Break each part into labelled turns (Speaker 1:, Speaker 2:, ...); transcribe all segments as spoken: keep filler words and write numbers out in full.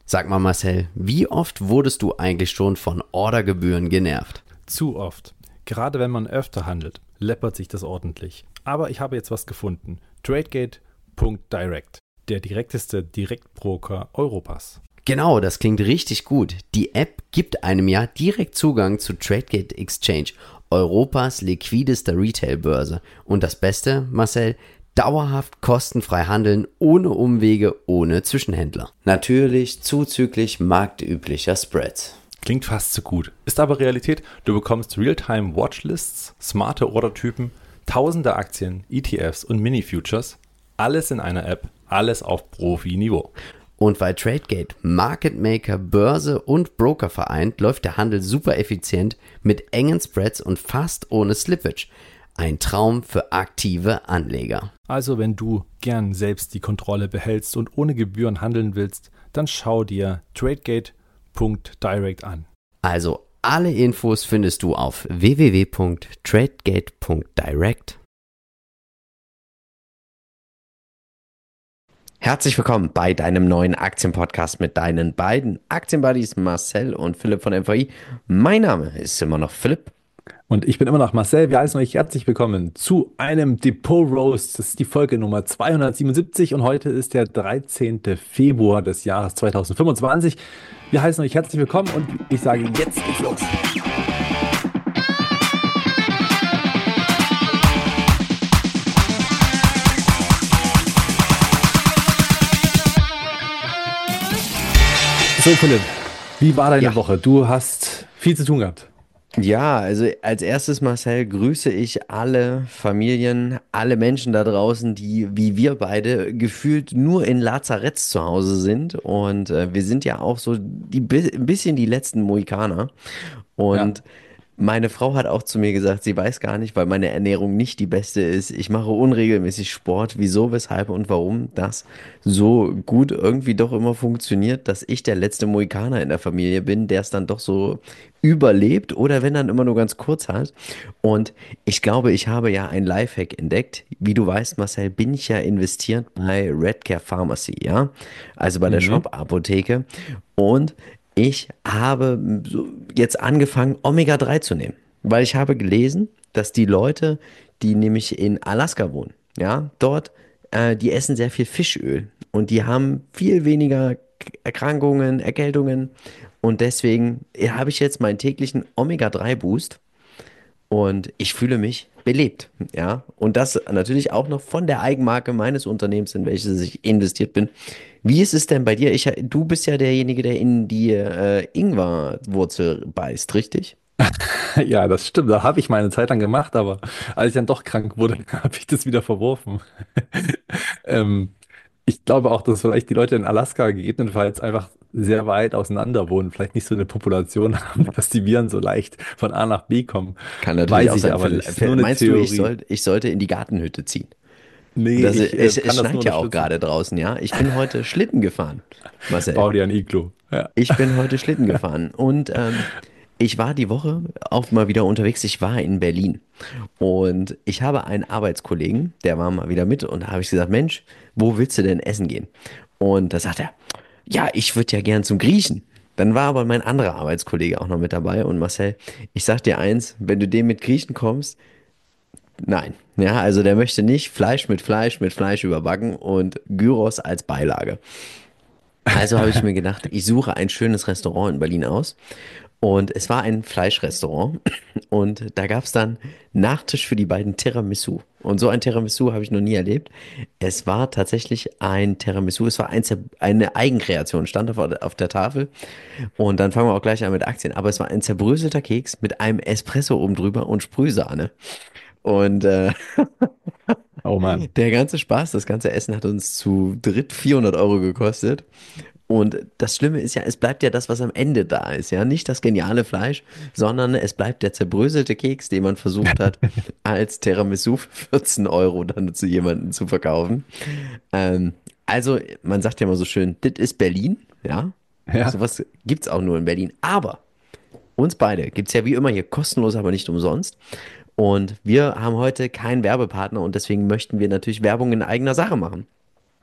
Speaker 1: Sag mal Marcel, wie oft wurdest du eigentlich schon von Ordergebühren genervt?
Speaker 2: Zu oft. Gerade wenn man öfter handelt, läppert sich das ordentlich. Aber ich habe jetzt was gefunden. Tradegate Punkt direct. Der direkteste Direktbroker Europas.
Speaker 1: Genau, das klingt richtig gut. Die App gibt einem ja direkt Zugang zu Tradegate Exchange, Europas liquidester Retailbörse. Und das Beste, Marcel, dauerhaft kostenfrei handeln, ohne Umwege, ohne Zwischenhändler. Natürlich zuzüglich marktüblicher Spreads.
Speaker 2: Klingt fast zu gut. Ist aber Realität. Du bekommst Realtime Watchlists, smarte Ordertypen, tausende Aktien, E T Fs und Mini-Futures. Alles in einer App, alles auf Profi-Niveau.
Speaker 1: Und weil Tradegate Market Maker, Börse und Broker vereint, läuft der Handel super effizient mit engen Spreads und fast ohne Slippage. Ein Traum für aktive Anleger.
Speaker 2: Also wenn du gern selbst die Kontrolle behältst und ohne Gebühren handeln willst, dann schau dir Tradegate Punkt direct an.
Speaker 1: Also alle Infos findest du auf w w w Punkt tradegate Punkt direct. Herzlich willkommen bei deinem neuen Aktienpodcast mit deinen beiden Aktienbuddies Marcel und Philipp von M V I. Mein Name ist immer noch Philipp.
Speaker 2: Und ich bin immer noch Marcel. Wir heißen euch herzlich willkommen zu einem Depot Roast. Das ist die Folge Nummer zweihundertsiebenundsiebzig und heute ist der dreizehnte Februar des Jahres zweitausendfünfundzwanzig. Wir heißen euch herzlich willkommen und ich sage, jetzt geht's los. So Philipp, wie war deine
Speaker 1: Ja.
Speaker 2: Woche? Du hast viel zu tun gehabt.
Speaker 1: Ja, also als erstes, Marcel, grüße ich alle Familien, alle Menschen da draußen, die wie wir beide gefühlt nur in Lazaretts zu Hause sind. Und äh, wir sind ja auch so die, bi- ein bisschen die letzten Mohikaner. Und
Speaker 2: Ja.
Speaker 1: meine Frau hat auch zu mir gesagt, sie weiß gar nicht, weil meine Ernährung nicht die beste ist. Ich mache unregelmäßig Sport. Wieso, weshalb und warum das so gut irgendwie doch immer funktioniert, dass ich der letzte Mohikaner in der Familie bin, der es dann doch so überlebt oder wenn dann immer nur ganz kurz hat. Und ich glaube, ich habe ja ein Lifehack entdeckt. Wie du weißt, Marcel, bin ich ja investiert bei Redcare Pharmacy, ja? Also bei der
Speaker 2: Mhm.
Speaker 1: Shop-Apotheke. Und ich habe so jetzt angefangen, Omega drei zu nehmen, weil ich habe gelesen, dass die Leute, die nämlich in Alaska wohnen, ja, dort, äh, die essen sehr viel Fischöl und die haben viel weniger K- Erkrankungen, Erkältungen und deswegen äh, habe ich jetzt meinen täglichen Omega drei Boost und ich fühle mich belebt, ja. Und das natürlich auch noch von der Eigenmarke meines Unternehmens, in welches ich investiert bin. Wie ist es denn bei dir? Ich, du bist ja derjenige, der in die äh, Ingwerwurzel beißt, richtig?
Speaker 2: Ja, das stimmt. Da habe ich meine Zeit lang gemacht, aber als ich dann doch krank wurde, habe ich das wieder verworfen. ähm, ich glaube auch, dass vielleicht die Leute in Alaska gegebenenfalls einfach sehr weit auseinander wohnen, vielleicht nicht so eine Population haben, dass die Viren so leicht von A nach B kommen.
Speaker 1: Kann natürlich
Speaker 2: Weiß
Speaker 1: auch
Speaker 2: ich
Speaker 1: sein.
Speaker 2: aber nicht.
Speaker 1: Vielleicht-
Speaker 2: Ist nur eine
Speaker 1: Meinst du, ich
Speaker 2: Theorie.
Speaker 1: soll, ich sollte in die Gartenhütte ziehen?
Speaker 2: Nee,
Speaker 1: Das,
Speaker 2: ich äh,
Speaker 1: es, es
Speaker 2: kann das nur
Speaker 1: schneit ja auch
Speaker 2: unterstützen.
Speaker 1: gerade draußen, ja. Ich bin heute Schlitten gefahren, Marcel.
Speaker 2: Bau dir ein Iglu. Ja.
Speaker 1: Ich bin heute Schlitten gefahren und ähm, ich war die Woche auch mal wieder unterwegs. Ich war in Berlin und ich habe einen Arbeitskollegen, der war mal wieder mit und da habe ich gesagt, Mensch, wo willst du denn essen gehen? Und da sagt er, ja, ich würde ja gern zum Griechen. Dann war aber mein anderer Arbeitskollege auch noch mit dabei und Marcel, ich sag dir eins, wenn du dem mit Griechen kommst, nein. Ja, also der möchte nicht Fleisch mit Fleisch mit Fleisch überbacken und Gyros als Beilage. Also habe ich mir gedacht, ich suche ein schönes Restaurant in Berlin aus. Und es war ein Fleischrestaurant. Und da gab es dann Nachtisch für die beiden Tiramisu. Und so ein Tiramisu habe ich noch nie erlebt. Es war tatsächlich ein Tiramisu. Es war ein, zer- eine Eigenkreation, stand auf, auf der Tafel. Und dann fangen wir auch gleich an mit Aktien. Aber es war ein zerbröselter Keks mit einem Espresso oben drüber und Sprühsahne. Und äh,
Speaker 2: Oh Mann.
Speaker 1: der ganze Spaß, das ganze Essen hat uns zu dritt vierhundert Euro gekostet. Und das Schlimme ist ja, es bleibt ja das, was am Ende da ist, ja. Nicht das geniale Fleisch, sondern es bleibt der zerbröselte Keks, den man versucht hat, als Tiramisu für vierzehn Euro dann zu jemandem zu verkaufen. Ähm, also, man sagt ja immer so schön, das ist Berlin, ja.
Speaker 2: Ja.
Speaker 1: Sowas gibt es auch nur in Berlin. Aber uns beide gibt es ja wie immer hier kostenlos, aber nicht umsonst. Und wir haben heute keinen Werbepartner und deswegen möchten wir natürlich Werbung in eigener Sache machen.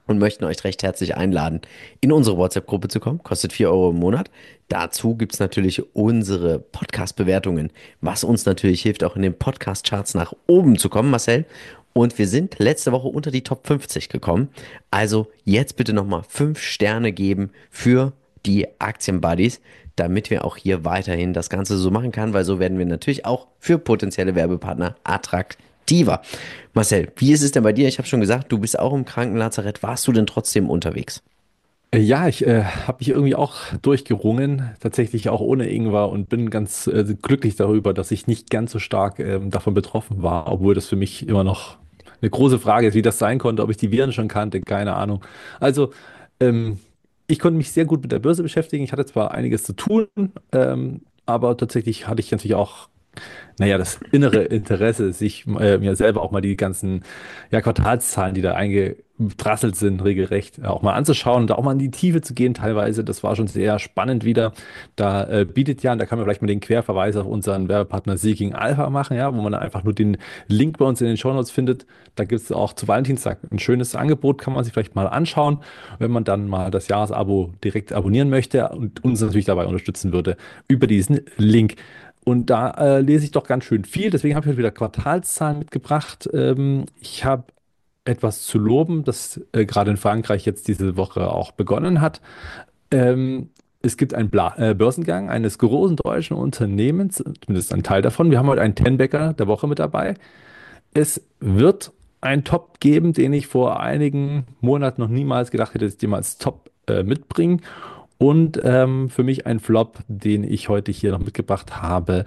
Speaker 1: und möchten euch recht herzlich einladen, in unsere WhatsApp-Gruppe zu kommen. Kostet vier Euro im Monat. Dazu gibt es natürlich unsere Podcast-Bewertungen, was uns natürlich hilft, auch in den Podcast-Charts nach oben zu kommen, Marcel. Und wir sind letzte Woche unter die Top fünfzig gekommen. Also jetzt bitte nochmal fünf Sterne geben für die Aktienbuddies, damit wir auch hier weiterhin das Ganze so machen können, weil so werden wir natürlich auch für potenzielle Werbepartner attraktiver. Marcel, wie ist es denn bei dir? Ich habe schon gesagt, du bist auch im Krankenlazarett. Warst du denn trotzdem unterwegs?
Speaker 2: Äh, Ja, ich äh, habe mich irgendwie auch durchgerungen, tatsächlich auch ohne Ingwer und bin ganz äh, glücklich darüber, dass ich nicht ganz so stark ähm, davon betroffen war, obwohl das für mich immer noch eine große Frage ist, wie das sein konnte, ob ich die Viren schon kannte, keine Ahnung. Also, ähm, ich konnte mich sehr gut mit der Börse beschäftigen. Ich hatte zwar einiges zu tun, ähm, aber tatsächlich hatte ich natürlich auch naja, das innere Interesse, sich äh, mir selber auch mal die ganzen ja, Quartalszahlen, die da eingeprasselt sind, regelrecht auch mal anzuschauen und da auch mal in die Tiefe zu gehen teilweise. Das war schon sehr spannend wieder. Da äh, bietet ja, und da kann man vielleicht mal den Querverweis auf unseren Werbepartner Seeking Alpha machen, ja, wo man dann einfach nur den Link bei uns in den Shownotes findet. Da gibt es auch zu Valentinstag ein schönes Angebot, kann man sich vielleicht mal anschauen, wenn man dann mal das Jahresabo direkt abonnieren möchte und uns natürlich dabei unterstützen würde über diesen Link. Und da äh, lese ich doch ganz schön viel. Deswegen habe ich heute wieder Quartalszahlen mitgebracht. Ähm, ich habe etwas zu loben, das äh, gerade in Frankreich jetzt diese Woche auch begonnen hat. Ähm, Es gibt einen Bla äh, Börsengang eines großen deutschen Unternehmens, zumindest ein Teil davon. Wir haben heute einen Ten-Bagger der Woche mit dabei. Es wird einen Top geben, den ich vor einigen Monaten noch niemals gedacht hätte, dass ich den mal als Top äh, mitbringen. Und ähm, für mich ein Flop, den ich heute hier noch mitgebracht habe,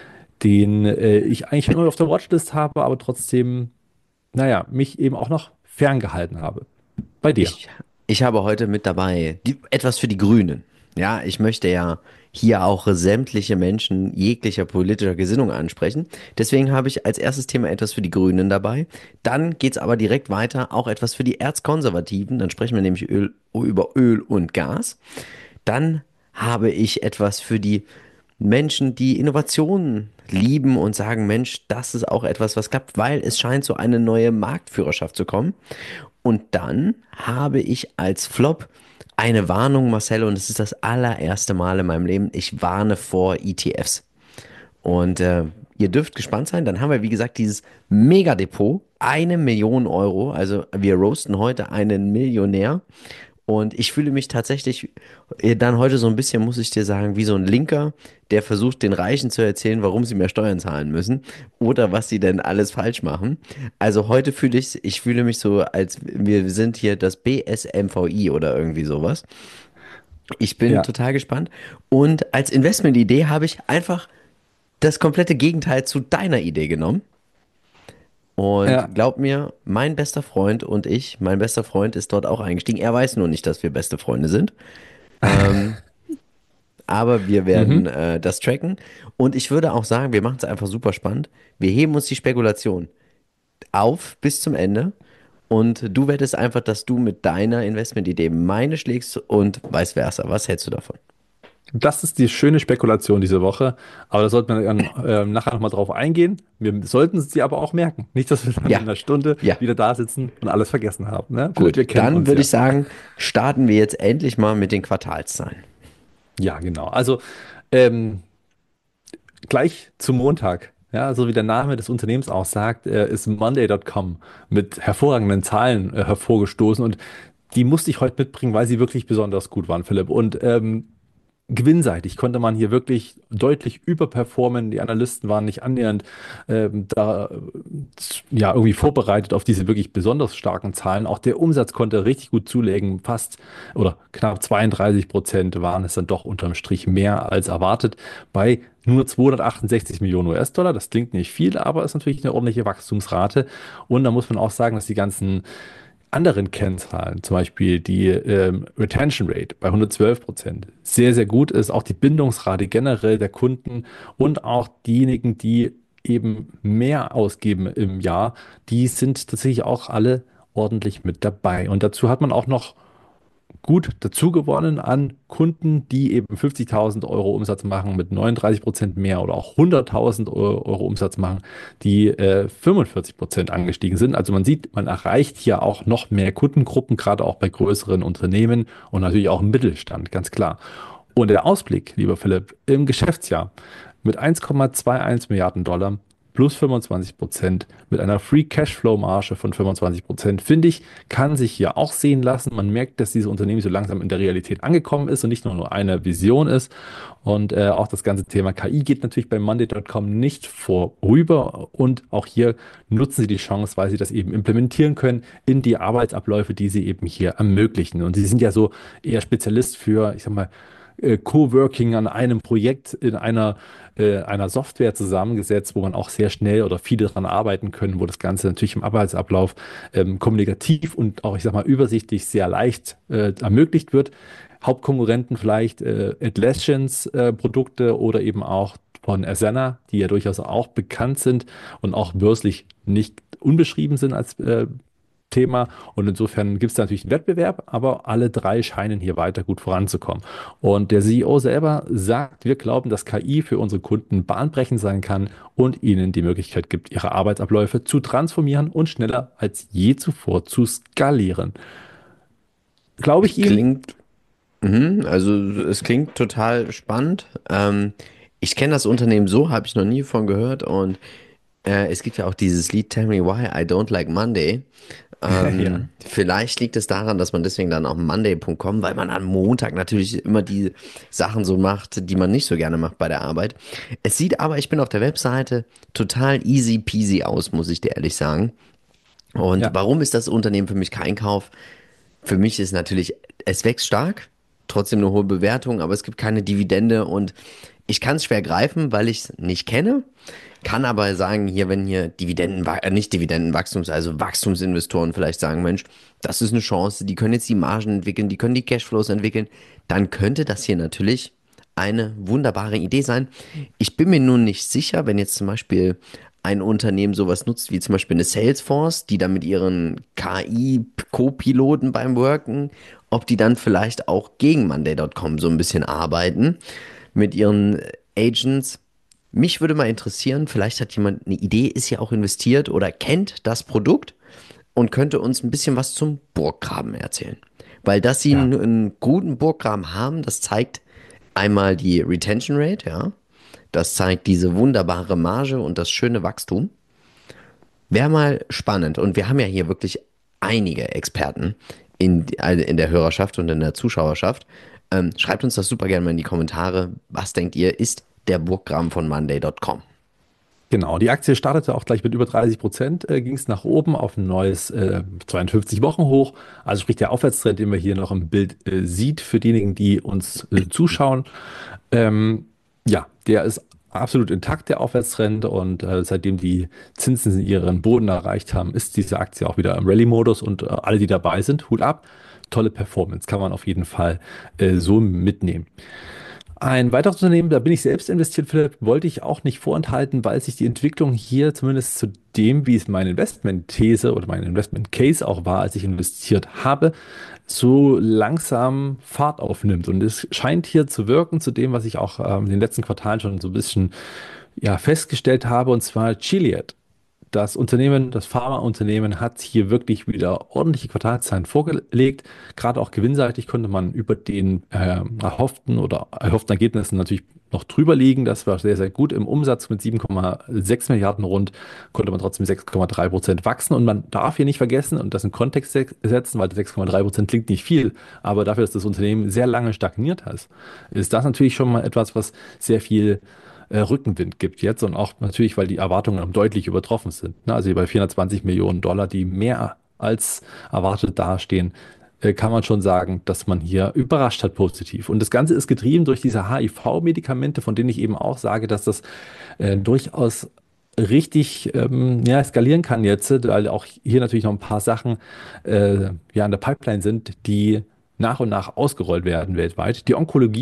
Speaker 2: den äh, ich eigentlich immer auf der Watchlist habe, aber trotzdem, naja, mich eben auch noch ferngehalten habe. Bei dir.
Speaker 1: Ich, ich habe heute mit dabei die, etwas für die Grünen. Ja, ich möchte ja hier auch sämtliche Menschen jeglicher politischer Gesinnung ansprechen. Deswegen habe ich als erstes Thema etwas für die Grünen dabei. Dann geht es aber direkt weiter, auch etwas für die Erzkonservativen. Dann sprechen wir nämlich Öl, über Öl und Gas. Dann habe ich etwas für die Menschen, die Innovationen lieben und sagen, Mensch, das ist auch etwas, was klappt, weil es scheint so eine neue Marktführerschaft zu kommen. Und dann habe ich als Flop eine Warnung, Marcel, und es ist das allererste Mal in meinem Leben, ich warne vor E T Fs. Und äh, ihr dürft gespannt sein. Dann haben wir, wie gesagt, dieses Megadepot, eine Million Euro. Also wir roasten heute einen Millionär. Und ich fühle mich tatsächlich äh, dann heute so ein bisschen, muss ich dir sagen, wie so ein Linker, der versucht, den Reichen zu erzählen, warum sie mehr Steuern zahlen müssen oder was sie denn alles falsch machen. Also heute fühle ich, ich fühle mich so, als wir sind hier das B S M V I oder irgendwie sowas. Ich bin
Speaker 2: Ja,
Speaker 1: total gespannt. Und als Investmentidee habe ich einfach das komplette Gegenteil zu deiner Idee genommen. Und
Speaker 2: ja.
Speaker 1: glaub mir, mein bester Freund und ich, mein bester Freund ist dort auch eingestiegen. Er weiß nur nicht, dass wir beste Freunde sind. Ähm, aber wir werden
Speaker 2: Mhm.
Speaker 1: äh, das tracken. Und ich würde auch sagen, wir machen es einfach super spannend. Wir heben uns die Spekulation auf bis zum Ende. Und du wettest einfach, dass du mit deiner Investmentidee meine schlägst und vice versa. Was hältst du davon?
Speaker 2: Das ist die schöne Spekulation diese Woche. Aber da sollten wir dann ähm, nachher nochmal drauf eingehen. Wir sollten sie aber auch merken. Nicht, dass wir dann in
Speaker 1: Ja,
Speaker 2: einer Stunde
Speaker 1: ja,
Speaker 2: wieder da sitzen und alles vergessen haben. Ne? Philipp,
Speaker 1: gut.
Speaker 2: wir kennen
Speaker 1: Dann
Speaker 2: uns
Speaker 1: würde
Speaker 2: ja.
Speaker 1: ich sagen, starten wir jetzt endlich mal mit den Quartalszahlen.
Speaker 2: Ja, genau. Also ähm, gleich zum Montag. Ja, so wie der Name des Unternehmens auch sagt, äh, ist Monday Punkt com mit hervorragenden Zahlen äh, hervorgestoßen und die musste ich heute mitbringen, weil sie wirklich besonders gut waren, Philipp. Und ähm, gewinnseitig konnte man hier wirklich deutlich überperformen. Die Analysten waren nicht annähernd ähm, da äh, ja irgendwie vorbereitet auf diese wirklich besonders starken Zahlen. Auch der Umsatz konnte richtig gut zulegen. Fast oder knapp zweiunddreißig Prozent waren es dann doch unterm Strich mehr als erwartet bei nur zweihundertachtundsechzig Millionen U S-Dollar. Das klingt nicht viel, aber ist natürlich eine ordentliche Wachstumsrate. Und da muss man auch sagen, dass die ganzen anderen Kennzahlen, zum Beispiel die ähm, Retention Rate bei hundertzwölf Prozent, sehr, sehr gut ist. Auch die Bindungsrate generell der Kunden und auch diejenigen, die eben mehr ausgeben im Jahr, die sind tatsächlich auch alle ordentlich mit dabei. Und dazu hat man auch noch gut dazu gewonnen an Kunden, die eben fünfzigtausend Euro Umsatz machen mit neununddreißig Prozent mehr oder auch hunderttausend Euro Umsatz machen, die äh, fünfundvierzig Prozent angestiegen sind. Also man sieht, man erreicht hier auch noch mehr Kundengruppen, gerade auch bei größeren Unternehmen und natürlich auch im Mittelstand, ganz klar. Und der Ausblick, lieber Philipp, im Geschäftsjahr mit eins Komma einundzwanzig Milliarden Dollar plus fünfundzwanzig Prozent mit einer Free Cashflow Marge von fünfundzwanzig Prozent, finde ich, kann sich hier auch sehen lassen. Man merkt, dass dieses Unternehmen so langsam in der Realität angekommen ist und nicht nur, nur eine Vision ist. Und äh, auch das ganze Thema K I geht natürlich bei monday Punkt com nicht vorüber. Und auch hier nutzen sie die Chance, weil sie das eben implementieren können in die Arbeitsabläufe, die sie eben hier ermöglichen. Und sie sind ja so eher Spezialist für, ich sag mal, äh, Coworking an einem Projekt in einer, äh, einer Software zusammengesetzt, wo man auch sehr schnell oder viele daran arbeiten können, wo das Ganze natürlich im Arbeitsablauf ähm, kommunikativ und auch, ich sag mal, übersichtlich sehr leicht äh, ermöglicht wird. Hauptkonkurrenten vielleicht äh, Atlassians äh, Produkte oder eben auch von Asana, die ja durchaus auch bekannt sind und auch börslich nicht unbeschrieben sind als äh, Thema. Und insofern gibt es da natürlich einen Wettbewerb, aber alle drei scheinen hier weiter gut voranzukommen. Und der C E O selber sagt, wir glauben, dass K I für unsere Kunden bahnbrechend sein kann und ihnen die Möglichkeit gibt, ihre Arbeitsabläufe zu transformieren und schneller als je zuvor zu skalieren. Glaube ich ihm?
Speaker 1: Klingt, mhm, also es klingt total spannend. Ähm, ich kenne das Unternehmen so, habe ich noch nie von gehört und äh, es gibt ja auch dieses Lied Tell Me Why I Don't Like Monday.
Speaker 2: Ja.
Speaker 1: Ähm, vielleicht liegt es daran, dass man deswegen dann auf monday Punkt com, weil man am Montag natürlich immer die Sachen so macht, die man nicht so gerne macht bei der Arbeit. Es sieht aber, ich bin auf der Webseite, total easy peasy aus, muss ich dir ehrlich sagen. Und
Speaker 2: Ja.
Speaker 1: warum ist das Unternehmen für mich kein Kauf? Für mich ist natürlich, es wächst stark, trotzdem eine hohe Bewertung, aber es gibt keine Dividende und ich kann es schwer greifen, weil ich es nicht kenne. Kann aber sagen, hier, wenn hier Dividenden, äh, nicht Dividendenwachstums, also Wachstumsinvestoren vielleicht sagen, Mensch, das ist eine Chance, die können jetzt die Margen entwickeln, die können die Cashflows entwickeln, dann könnte das hier natürlich eine wunderbare Idee sein. Ich bin mir nun nicht sicher, wenn jetzt zum Beispiel ein Unternehmen sowas nutzt, wie zum Beispiel eine Salesforce, die dann mit ihren K I-Co-Piloten beim Worken, ob die dann vielleicht auch gegen monday Punkt com so ein bisschen arbeiten mit ihren Agents. Mich würde mal interessieren, vielleicht hat jemand eine Idee, ist ja auch investiert oder kennt das Produkt und könnte uns ein bisschen was zum Burggraben erzählen. Weil dass sie
Speaker 2: Ja.
Speaker 1: einen, einen guten Burggraben haben, das zeigt einmal die Retention Rate, ja. Das zeigt diese wunderbare Marge und das schöne Wachstum. Wäre mal spannend. Und wir haben ja hier wirklich einige Experten in, also in der Hörerschaft und in der Zuschauerschaft. Ähm, schreibt uns das super gerne mal in die Kommentare. Was denkt ihr, ist der Burggraben von monday Punkt com?
Speaker 2: Genau, die Aktie startete auch gleich mit über dreißig Prozent, äh, ging es nach oben auf ein neues äh, zweiundfünfzig Wochen hoch. Also sprich der Aufwärtstrend, den man hier noch im Bild äh, sieht, für diejenigen, die uns äh, zuschauen. Ähm, ja, der ist absolut intakt, der Aufwärtstrend. Und äh, seitdem die Zinsen ihren Boden erreicht haben, ist diese Aktie auch wieder im Rallye-Modus. Und äh, alle, die dabei sind, Hut ab. Tolle Performance, kann man auf jeden Fall äh, so mitnehmen. Ein weiteres Unternehmen, da bin ich selbst investiert, Philipp, wollte ich auch nicht vorenthalten, weil sich die Entwicklung hier zumindest zu dem, wie es meine Investment-These oder mein Investment-Case auch war, als ich investiert habe, so langsam Fahrt aufnimmt. Und es scheint hier zu wirken zu dem, was ich auch ähm, in den letzten Quartalen schon so ein bisschen ja, festgestellt habe, und zwar Gilead. Das Unternehmen, das Pharmaunternehmen hat hier wirklich wieder ordentliche Quartalszahlen vorgelegt. Gerade auch gewinnseitig konnte man über den äh, erhofften oder erhofften Ergebnissen natürlich noch drüber liegen. Das war sehr, sehr gut. Im Umsatz mit sieben Komma sechs Milliarden rund konnte man trotzdem sechs Komma drei Prozent wachsen. Und man darf hier nicht vergessen und das in Kontext se- setzen, weil sechs Komma drei Prozent klingt nicht viel, aber dafür, dass das Unternehmen sehr lange stagniert hat, ist das natürlich schon mal etwas, was sehr viel äh, Rückenwind gibt jetzt und auch natürlich, weil die Erwartungen deutlich übertroffen sind. Ne? Also hier bei vierhundertzwanzig Millionen Dollar, die mehr als erwartet dastehen, äh, kann man schon sagen, dass man hier überrascht hat positiv. Und das Ganze ist getrieben durch diese H I V-Medikamente, von denen ich eben auch sage, dass das äh, durchaus richtig ähm, ja, skalieren kann jetzt, weil auch hier natürlich noch ein paar Sachen äh, ja in der Pipeline sind, die nach und nach ausgerollt werden weltweit. Die Onkologie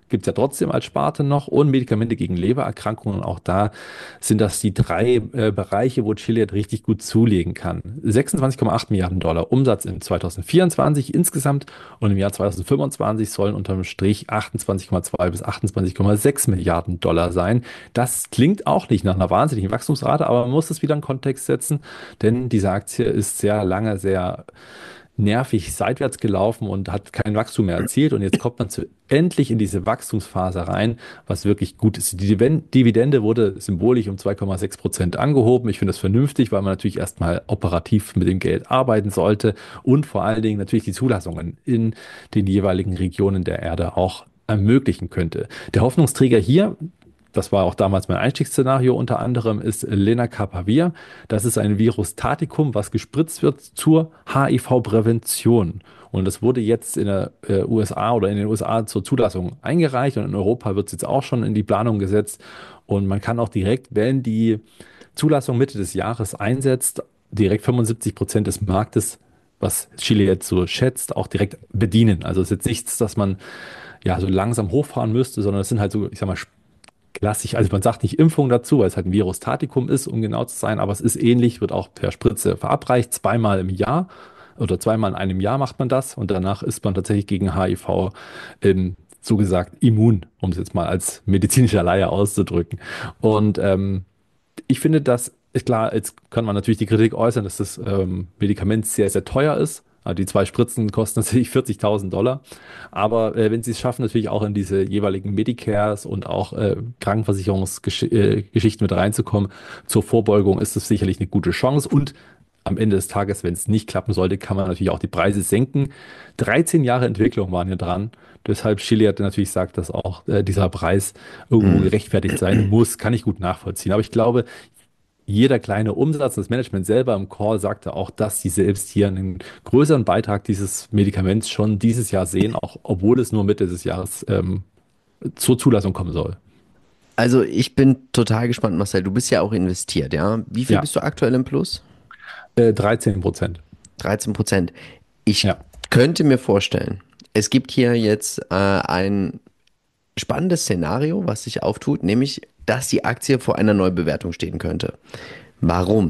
Speaker 2: gibt es ja trotzdem als Sparte noch und Medikamente gegen Lebererkrankungen. Auch da sind das die drei äh, Bereiche, wo Gilead richtig gut zulegen kann. sechsundzwanzig Komma acht Milliarden Dollar Umsatz in zwanzig vierundzwanzig insgesamt und im Jahr zwanzig fünfundzwanzig sollen unterm Strich achtundzwanzig Komma zwei bis achtundzwanzig Komma sechs Milliarden Dollar sein. Das klingt auch nicht nach einer wahnsinnigen Wachstumsrate, aber man muss es wieder in Kontext setzen, denn diese Aktie ist sehr lange, sehr nervig seitwärts gelaufen und hat kein Wachstum mehr erzielt. Und jetzt kommt man zu, endlich in diese Wachstumsphase rein, was wirklich gut ist. Die Diven- Dividende wurde symbolisch um zwei Komma sechs Prozent angehoben. Ich finde das vernünftig, weil man natürlich erstmal operativ mit dem Geld arbeiten sollte und vor allen Dingen natürlich die Zulassungen in den jeweiligen Regionen der Erde auch ermöglichen könnte. Der Hoffnungsträger hier, das war auch damals mein Einstiegsszenario unter anderem, ist Lenacapavir. Das ist ein Virustatikum, was gespritzt wird zur H I V-Prävention. Und das wurde jetzt in der äh, U S A oder in den U S A zur Zulassung eingereicht und in Europa wird es jetzt auch schon in die Planung gesetzt. Und man kann auch direkt, wenn die Zulassung Mitte des Jahres einsetzt, direkt fünfundsiebzig Prozent des Marktes, was Chile jetzt so schätzt, auch direkt bedienen. Also es ist jetzt nichts, dass man ja so langsam hochfahren müsste, sondern es sind halt so, ich sag mal, klassisch, also man sagt nicht Impfung dazu, weil es halt ein Virustatikum ist, um genau zu sein, aber es ist ähnlich, wird auch per Spritze verabreicht, zweimal im Jahr oder zweimal in einem Jahr macht man das und danach ist man tatsächlich gegen H I V ähm, so gesagt immun, um es jetzt mal als medizinischer Laie auszudrücken. Und ähm, ich finde, das ist klar, jetzt kann man natürlich die Kritik äußern, dass das ähm, Medikament sehr, sehr teuer ist. Also die zwei Spritzen kosten natürlich vierzigtausend Dollar. Aber äh, wenn sie es schaffen, natürlich auch in diese jeweiligen Medicares und auch äh, Krankenversicherungsgeschichten mit reinzukommen, zur Vorbeugung ist es sicherlich eine gute Chance. Und am Ende des Tages, wenn es nicht klappen sollte, kann man natürlich auch die Preise senken. dreizehn Jahre Entwicklung waren hier dran. Deshalb Gilead natürlich sagt, dass auch äh, dieser Preis irgendwo
Speaker 1: Hm.
Speaker 2: gerechtfertigt sein muss, kann ich gut nachvollziehen. Aber ich glaube, jeder kleine Umsatz, das Management selber im Call sagte auch, dass sie selbst hier einen größeren Beitrag dieses Medikaments schon dieses Jahr sehen, auch obwohl es nur Mitte des Jahres ähm, zur Zulassung kommen soll.
Speaker 1: Also ich bin total gespannt, Marcel. Du bist ja auch investiert, ja? Wie viel
Speaker 2: Ja,
Speaker 1: bist du aktuell im Plus?
Speaker 2: äh, dreizehn Prozent.
Speaker 1: dreizehn Prozent. Ich
Speaker 2: Ja,
Speaker 1: könnte mir vorstellen, es gibt hier jetzt äh, ein spannendes Szenario, was sich auftut, nämlich, dass die Aktie vor einer Neubewertung stehen könnte. Warum?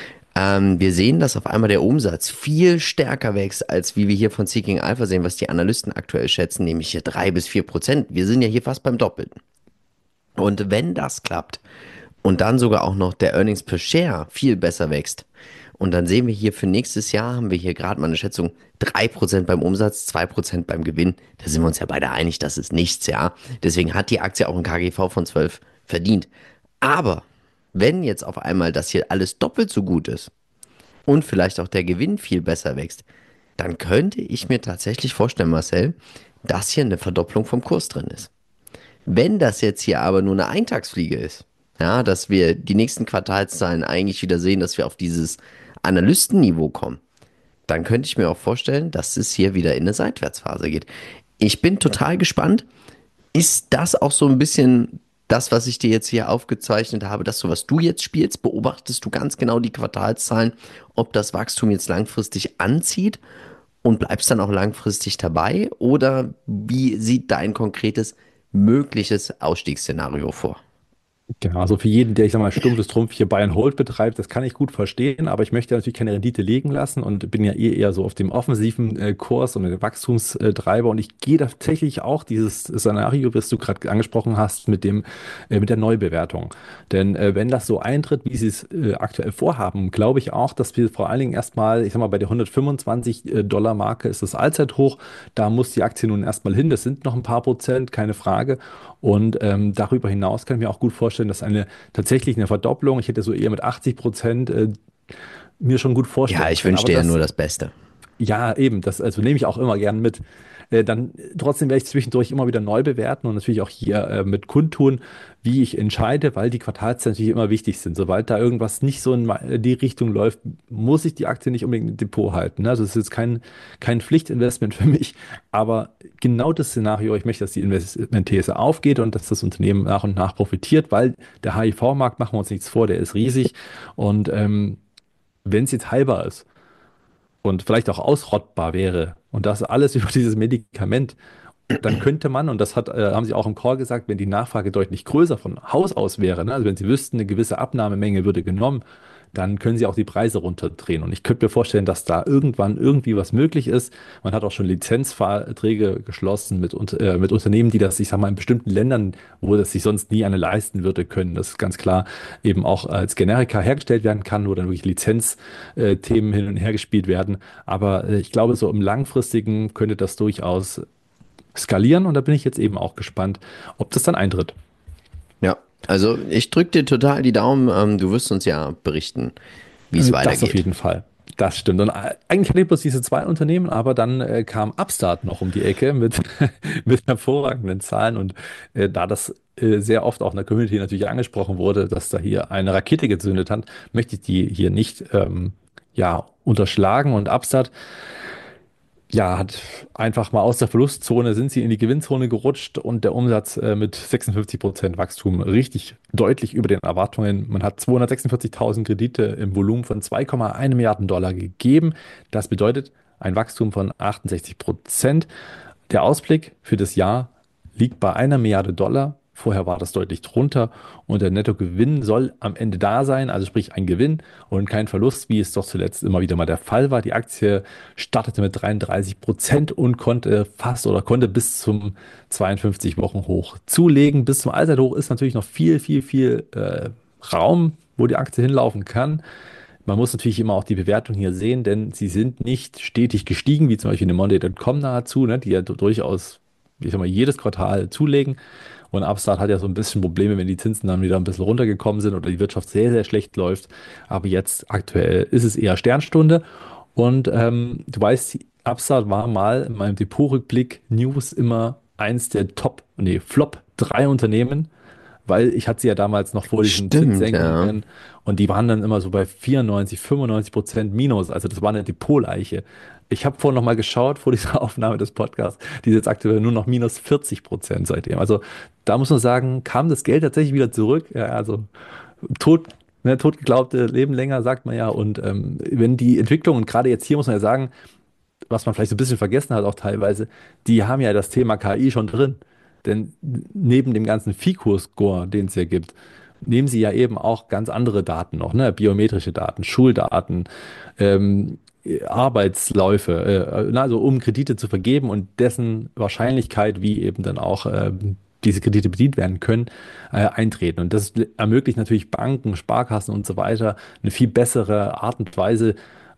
Speaker 1: Ähm, wir sehen, dass auf einmal der Umsatz viel stärker wächst, als wie wir hier von Seeking Alpha sehen, was die Analysten aktuell schätzen, nämlich hier drei bis vier Prozent. Wir sind ja hier fast beim Doppelten. Und wenn das klappt und dann sogar auch noch der Earnings per Share viel besser wächst, und dann sehen wir hier für nächstes Jahr, haben wir hier gerade mal eine Schätzung, drei Prozent beim Umsatz, zwei Prozent beim Gewinn. Da sind wir uns ja beide einig, das ist nichts, ja. Deswegen hat die Aktie auch ein K G V von zwölf verdient. Aber wenn jetzt auf einmal das hier alles doppelt so gut ist und vielleicht auch der Gewinn viel besser wächst, dann könnte ich mir tatsächlich vorstellen, Marcel, dass hier eine Verdopplung vom Kurs drin ist. Wenn das jetzt hier aber nur eine Eintagsfliege ist, ja, dass wir die nächsten Quartalszahlen eigentlich wieder sehen, dass wir auf dieses Analystenniveau kommen, dann könnte ich mir auch vorstellen, dass es hier wieder in eine Seitwärtsphase geht. Ich bin total gespannt. Ist das auch so ein bisschen das, was ich dir jetzt hier aufgezeichnet habe, das so, was du jetzt spielst? Beobachtest du ganz genau die Quartalszahlen, ob das Wachstum jetzt langfristig anzieht und bleibst dann auch langfristig dabei? Oder wie sieht dein konkretes mögliches Ausstiegsszenario vor?
Speaker 2: genau. Also für jeden, der, ich sag mal, stumpfes Trumpf hier Buy and Hold betreibt, das kann ich gut verstehen, aber ich möchte natürlich keine Rendite liegen lassen und bin ja eh eher so auf dem offensiven äh, Kurs und mit dem Wachstumstreiber und ich gehe tatsächlich auch dieses Szenario, was du gerade angesprochen hast, mit dem, äh, mit der Neubewertung. Denn äh, wenn das so eintritt, wie sie es äh, aktuell vorhaben, glaube ich auch, dass wir vor allen Dingen erstmal, ich sag mal, bei der hundertfünfundzwanzig äh, Dollar Marke ist das Allzeithoch, da muss die Aktie nun erstmal hin, das sind noch ein paar Prozent, keine Frage. Und ähm, darüber hinaus kann ich mir auch gut vorstellen, dass eine tatsächlich eine Verdopplung, ich hätte so eher mit achtzig Prozent äh, mir schon gut
Speaker 1: Ja,
Speaker 2: vorstellen
Speaker 1: ich
Speaker 2: können.
Speaker 1: wünsche
Speaker 2: Aber
Speaker 1: dir ja nur
Speaker 2: das,
Speaker 1: das Beste.
Speaker 2: ja, eben, das also nehme ich auch immer gern mit. Äh, dann trotzdem werde ich zwischendurch immer wieder neu bewerten und natürlich auch hier äh, mit kundtun, wie ich entscheide, weil die Quartalszahlen natürlich immer wichtig sind. Sobald da irgendwas nicht so in me- die Richtung läuft, muss ich die Aktie nicht unbedingt im Depot halten. Ne? Also es ist jetzt kein, kein Pflichtinvestment für mich, aber genau das Szenario, ich möchte, dass die Investmentthese aufgeht und dass das Unternehmen nach und nach profitiert, weil der H I V-Markt, machen wir uns nichts vor, der ist riesig und ähm, wenn es jetzt heilbar ist, und vielleicht auch ausrottbar wäre und das alles über dieses Medikament dann könnte man, und das hat, äh, haben Sie auch im Call gesagt, wenn die Nachfrage deutlich größer von Haus aus wäre, ne, also wenn Sie wüssten, eine gewisse Abnahmemenge würde genommen, dann können Sie auch die Preise runterdrehen. Und ich könnte mir vorstellen, dass da irgendwann irgendwie was möglich ist. Man hat auch schon Lizenzverträge geschlossen mit, Unter- äh, mit Unternehmen, die das, ich sag mal, in bestimmten Ländern, wo das sich sonst nie eine leisten würde, können. Das ist ganz klar eben auch als Generika hergestellt werden kann, wo dann wirklich Lizenzthemen hin und her gespielt werden. Aber äh, ich glaube, so im Langfristigen könnte das durchaus skalieren und da bin ich jetzt eben auch gespannt, ob das dann eintritt.
Speaker 1: Ja, also ich drücke dir total die Daumen. Ähm, du wirst uns ja berichten, wie es
Speaker 2: Äh, Das auf
Speaker 1: weitergeht.
Speaker 2: jeden Fall. Das stimmt. Und äh, eigentlich hatte ich bloß diese zwei Unternehmen, aber dann äh, kam Upstart noch um die Ecke mit, mit hervorragenden Zahlen. Und äh, da das äh, sehr oft auch in der Community natürlich angesprochen wurde, dass da hier eine Rakete gezündet hat, möchte ich die hier nicht ähm, ja, unterschlagen. Und Upstart ja, hat einfach mal aus der Verlustzone sind sie in die Gewinnzone gerutscht und der Umsatz äh, mit sechsundfünfzig Prozent Wachstum richtig deutlich über den Erwartungen. Man hat zweihundertsechsundvierzigtausend Kredite im Volumen von zwei Komma eins Milliarden Dollar gegeben. Das bedeutet ein Wachstum von achtundsechzig Prozent. Der Ausblick für das Jahr liegt bei einer Milliarde Dollar. Vorher war das deutlich drunter und der Nettogewinn soll am Ende da sein, also sprich ein Gewinn und kein Verlust, wie es doch zuletzt immer wieder mal der Fall war. Die Aktie startete mit dreiunddreißig Prozent und konnte fast oder konnte bis zum zweiundfünfzig Wochen Hoch zulegen. Bis zum Allzeithoch ist natürlich noch viel, viel, viel äh, Raum, wo die Aktie hinlaufen kann. Man muss natürlich immer auch die Bewertung hier sehen, denn sie sind nicht stetig gestiegen, wie zum Beispiel eine Monday Punkt com nahezu, ne, die ja durchaus, ich sag mal, jedes Quartal zulegen. Und Upstart hat ja so ein bisschen Probleme, wenn die Zinsen dann wieder ein bisschen runtergekommen sind oder die Wirtschaft sehr, sehr schlecht läuft. Aber jetzt aktuell ist es eher Sternstunde. Und ähm, du weißt, Upstart war mal in meinem Depotrückblick News immer eins der Top, nee, Flop drei Unternehmen, weil ich hatte sie ja damals noch vor diesen
Speaker 1: Stimmt, ja.
Speaker 2: Zinssenkungen und die waren dann immer so bei vierundneunzig, fünfundneunzig Prozent Minus. Also das war eine Depotleiche. Ich habe vorhin noch mal geschaut vor dieser Aufnahme des Podcasts. Die ist jetzt aktuell nur noch minus vierzig Prozent seitdem. Also da muss man sagen, kam das Geld tatsächlich wieder zurück. Ja, also tot, ne, totgeglaubte leben länger, sagt man ja. Und ähm, wenn die Entwicklung, und gerade jetzt hier muss man ja sagen, was man vielleicht so ein bisschen vergessen hat auch teilweise, die haben ja das Thema K I schon drin. Denn neben dem ganzen FICO-Score, den es ja gibt, nehmen sie ja eben auch ganz andere Daten noch, ne? Biometrische Daten, Schuldaten, ähm, Arbeitsläufe, äh, na, also um Kredite zu vergeben und dessen Wahrscheinlichkeit, wie eben dann auch ähm, diese Kredite bedient werden können, äh, eintreten. Und das ermöglicht natürlich Banken, Sparkassen und so weiter eine viel bessere Art und Weise,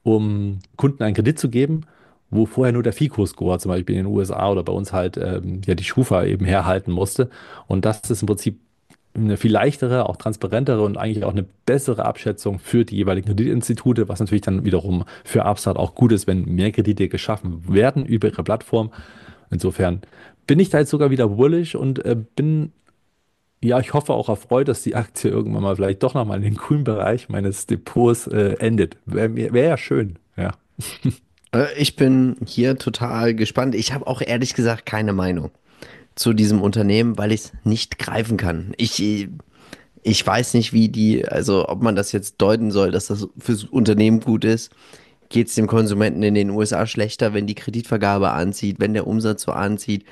Speaker 2: um Kunden einen Kredit zu geben, wo vorher nur der FICO-Score zum Beispiel in den U S A oder bei uns halt ähm, ja die Schufa eben herhalten musste. Und das ist im Prinzip eine viel leichtere, auch transparentere und eigentlich auch eine bessere Abschätzung für die jeweiligen Kreditinstitute, was natürlich dann wiederum für Upstart auch gut ist, wenn mehr Kredite geschaffen werden über ihre Plattform. Insofern bin ich da jetzt sogar wieder bullish und äh, bin, ja, ich hoffe auch erfreut, dass die Aktie irgendwann mal vielleicht doch nochmal in den grünen Bereich meines Depots äh, endet. Wäre wär wär ja schön, ja.
Speaker 1: Äh, Ich bin hier total gespannt. Ich habe auch ehrlich gesagt keine Meinung zu diesem Unternehmen, weil ich es nicht greifen kann. Ich, äh, ich weiß nicht, wie die, also ob man das jetzt deuten soll, dass das fürs Unternehmen gut ist. Geht es dem Konsumenten in den U S A schlechter, wenn die Kreditvergabe anzieht, wenn der Umsatz so anzieht?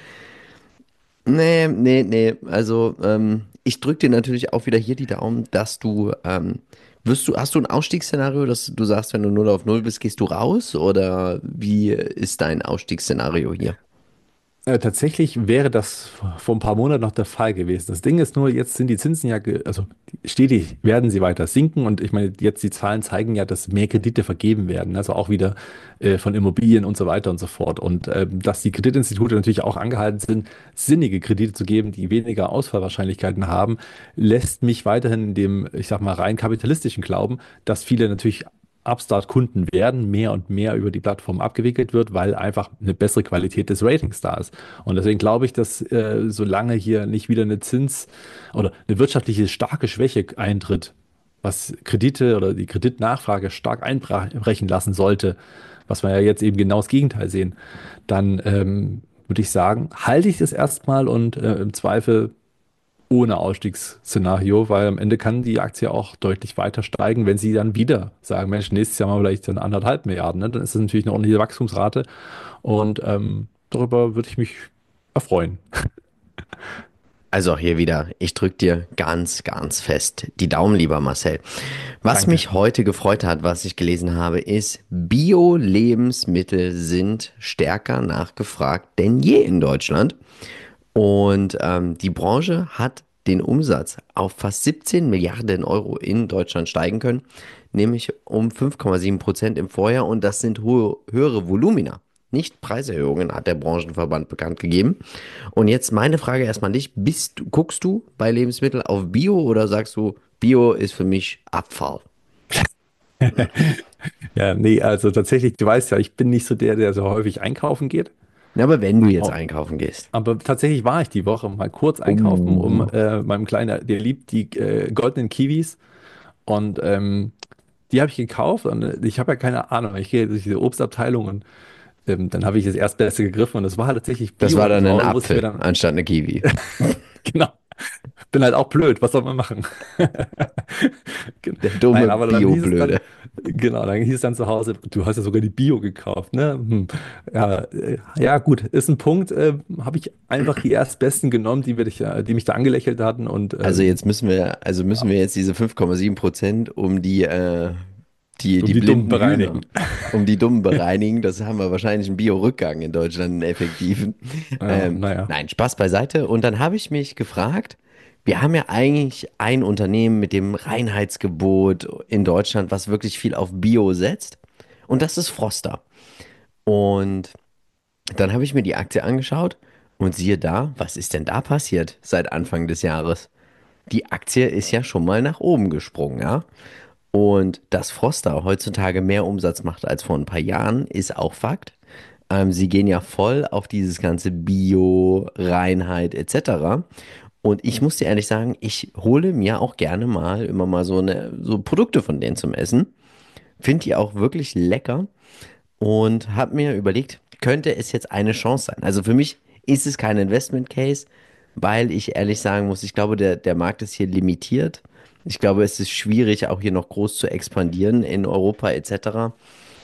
Speaker 1: Nee, nee, nee. Also ähm, ich drücke dir natürlich auch wieder hier die Daumen, dass du, ähm, wirst du, hast du ein Ausstiegsszenario, dass du sagst, wenn du null auf null bist, gehst du raus? Oder wie ist dein Ausstiegsszenario hier?
Speaker 2: Äh, tatsächlich wäre das vor ein paar Monaten noch der Fall gewesen. Das Ding ist nur, jetzt sind die Zinsen ja, ge- also stetig werden sie weiter sinken und ich meine, jetzt die Zahlen zeigen ja, dass mehr Kredite vergeben werden, also auch wieder äh, von Immobilien und so weiter und so fort. Und ähm, dass die Kreditinstitute natürlich auch angehalten sind, sinnige Kredite zu geben, die weniger Ausfallwahrscheinlichkeiten haben, lässt mich weiterhin in dem, ich sag mal, rein kapitalistischen Glauben, dass viele natürlich Upstart-Kunden werden, mehr und mehr über die Plattform abgewickelt wird, weil einfach eine bessere Qualität des Ratings da ist. Und deswegen glaube ich, dass äh, solange hier nicht wieder eine Zins- oder eine wirtschaftliche starke Schwäche eintritt, was Kredite oder die Kreditnachfrage stark einbrechen lassen sollte, was wir ja jetzt eben genau das Gegenteil sehen, dann ähm, würde ich sagen, halte ich es erstmal und äh, im Zweifel ohne Ausstiegsszenario, weil am Ende kann die Aktie auch deutlich weiter steigen, wenn sie dann wieder sagen, Mensch, nächstes Jahr mal vielleicht dann anderthalb Milliarden, ne? Dann ist das natürlich eine ordentliche Wachstumsrate und ähm, darüber würde ich mich erfreuen.
Speaker 1: Also auch hier wieder, ich drücke dir ganz, ganz fest die Daumen, lieber Marcel. Was
Speaker 2: Danke.
Speaker 1: mich heute gefreut hat, was ich gelesen habe, ist, Bio-Lebensmittel sind stärker nachgefragt denn je in Deutschland. Und ähm, die Branche hat den Umsatz auf fast siebzehn Milliarden Euro in Deutschland steigen können, nämlich um fünf Komma sieben Prozent im Vorjahr. Und das sind hohe, höhere Volumina, nicht Preiserhöhungen, hat der Branchenverband bekannt gegeben. Und jetzt meine Frage erstmal an dich. Bist, du- guckst du bei Lebensmitteln auf Bio oder sagst du, Bio ist für mich Abfall?
Speaker 2: Ja, nee, also tatsächlich, du weißt ja, ich bin nicht so der, der so häufig einkaufen geht.
Speaker 1: Ja, aber wenn du jetzt
Speaker 2: Oh.
Speaker 1: einkaufen gehst.
Speaker 2: Aber tatsächlich war ich die Woche mal kurz einkaufen, um
Speaker 1: Oh.
Speaker 2: äh, meinem Kleinen, der liebt die äh, goldenen Kiwis und ähm, die habe ich gekauft und äh, ich habe ja keine Ahnung. Ich gehe durch diese Obstabteilung und ähm, dann habe ich das Erstbeste gegriffen und das war halt tatsächlich
Speaker 1: Das
Speaker 2: Bio
Speaker 1: war
Speaker 2: und
Speaker 1: dann
Speaker 2: zu
Speaker 1: ein
Speaker 2: Hause musste ich mir
Speaker 1: Apfel
Speaker 2: dann,
Speaker 1: anstatt eine Kiwi.
Speaker 2: genau, bin halt auch blöd, was soll man machen? Gen-
Speaker 1: Der
Speaker 2: Nein,
Speaker 1: dumme
Speaker 2: aber dann hieß es dann,
Speaker 1: Bio-Blöde.
Speaker 2: genau, dann hieß es dann zu Hause, du hast ja sogar die Bio gekauft, ne? Hm. Ja, äh, ja, gut, ist ein Punkt, äh, habe ich einfach die Erstbesten genommen, die, wir, dich, äh, die mich da angelächelt hatten und
Speaker 1: Also
Speaker 2: ähm,
Speaker 1: jetzt müssen wir, also müssen wir jetzt diese fünf Komma sieben Prozent um die, äh, die,
Speaker 2: um
Speaker 1: die
Speaker 2: die Dummen
Speaker 1: blinden Hühner,
Speaker 2: bereinigen.
Speaker 1: um die Dummen bereinigen. Das haben wir wahrscheinlich einen Bio-Rückgang in Deutschland, einen effektiven.
Speaker 2: Ja,
Speaker 1: Ähm,
Speaker 2: naja.
Speaker 1: nein, Spaß beiseite. Und dann habe ich mich gefragt, wir haben ja eigentlich ein Unternehmen mit dem Reinheitsgebot in Deutschland, was wirklich viel auf Bio setzt. Und das ist Froster. Und dann habe ich mir die Aktie angeschaut und siehe da, was ist denn da passiert seit Anfang des Jahres? Die Aktie ist ja schon mal nach oben gesprungen, ja. Und dass Froster heutzutage mehr Umsatz macht als vor ein paar Jahren, ist auch Fakt. Ähm, sie gehen ja voll auf dieses ganze Bio, Reinheit et cetera. Und ich muss dir ehrlich sagen, ich hole mir auch gerne mal immer mal so eine, so Produkte von denen zum Essen. Finde die auch wirklich lecker und habe mir überlegt, könnte es jetzt eine Chance sein? Also für mich ist es kein Investment Case, weil ich ehrlich sagen muss, ich glaube, der, der Markt ist hier limitiert. Ich glaube, es ist schwierig, auch hier noch groß zu expandieren in Europa et cetera.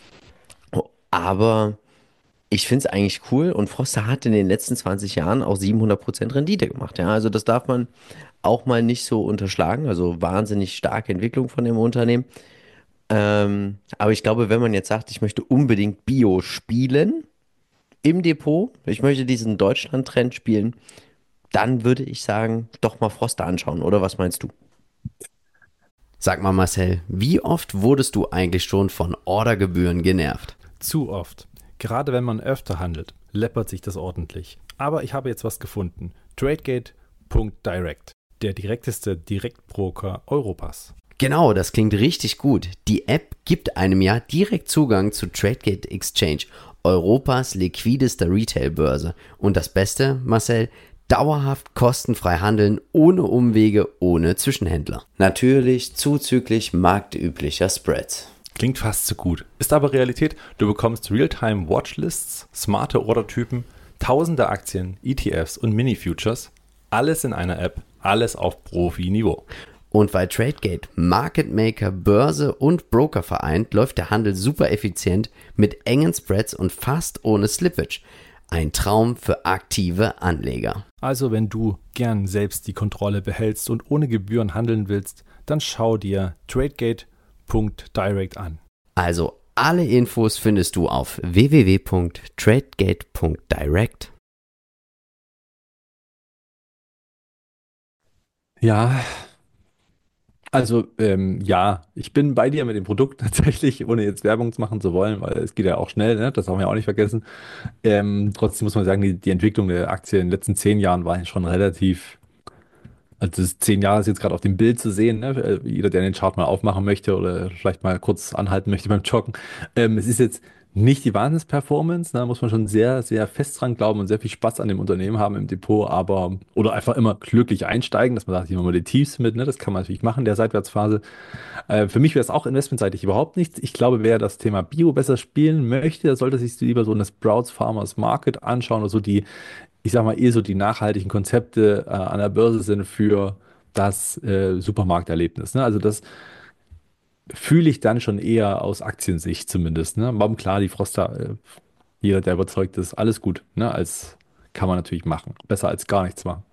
Speaker 1: Aber ich finde es eigentlich cool und Froster hat in den letzten zwanzig Jahren auch siebenhundert Prozent Rendite gemacht. Ja, also das darf man auch mal nicht so unterschlagen. Also wahnsinnig starke Entwicklung von dem Unternehmen. Ähm, aber ich glaube, wenn man jetzt sagt, ich möchte unbedingt Bio spielen, im Depot, ich möchte diesen Deutschland-Trend spielen, dann würde ich sagen, doch mal Froster anschauen, oder was meinst du? Sag mal, Marcel, wie oft wurdest du eigentlich schon von Ordergebühren genervt?
Speaker 3: Zu oft. Gerade wenn man öfter handelt, läppert sich das ordentlich. Aber ich habe jetzt was gefunden. Tradegate Punkt Direct. Der direkteste Direktbroker Europas.
Speaker 1: Genau, das klingt richtig gut. Die App gibt einem ja direkt Zugang zu Tradegate Exchange, Europas liquidester Retailbörse. Und das Beste, Marcel, dauerhaft kostenfrei handeln, ohne Umwege, ohne Zwischenhändler. Natürlich zuzüglich marktüblicher Spreads.
Speaker 3: Klingt fast zu gut. Ist aber Realität. Du bekommst Realtime Watchlists, smarte Ordertypen, tausende Aktien, E T Fs und Mini-Futures. Alles in einer App, alles auf Profi-Niveau.
Speaker 1: Und weil Tradegate Market Maker, Börse und Broker vereint, läuft der Handel super effizient mit engen Spreads und fast ohne Slippage. Ein Traum für aktive Anleger.
Speaker 3: Also wenn du gern selbst die Kontrolle behältst und ohne Gebühren handeln willst, dann schau dir Tradegate Punkt Direct an.
Speaker 1: Also alle Infos findest du auf w w w Punkt tradegate Punkt direct.
Speaker 2: Ja, also ähm, ja, ich bin bei dir mit dem Produkt tatsächlich, ohne jetzt Werbung machen zu wollen, weil es geht ja auch schnell, ne? Das darf man ja auch nicht vergessen. Ähm, trotzdem muss man sagen, die, die Entwicklung der Aktie in den letzten zehn Jahren war ja schon relativ. Also das zehn Jahre ist jetzt gerade auf dem Bild zu sehen, ne? Äh, Jeder, der den Chart mal aufmachen möchte oder vielleicht mal kurz anhalten möchte beim Joggen. Ähm, es ist jetzt nicht die Wahnsinns-Performance, da muss man schon sehr, sehr fest dran glauben und sehr viel Spaß an dem Unternehmen haben im Depot, aber oder einfach immer glücklich einsteigen, dass man sagt, ich nehme mal die Tiefs mit, ne? Das kann man natürlich machen, der Seitwärtsphase. Äh, für mich wäre es auch investmentseitig überhaupt nichts. Ich glaube, wer das Thema Bio besser spielen möchte, der sollte sich lieber so eine Sprouts Farmers Market anschauen oder so die, ich sag mal, eh so die nachhaltigen Konzepte äh, an der Börse sind für das äh, Supermarkterlebnis. Ne? Also das fühle ich dann schon eher aus Aktiensicht zumindest. Ne? Aber klar, die Froster, äh, jeder, der überzeugt ist, alles gut. Ne? Als kann man natürlich machen. Besser als gar nichts machen.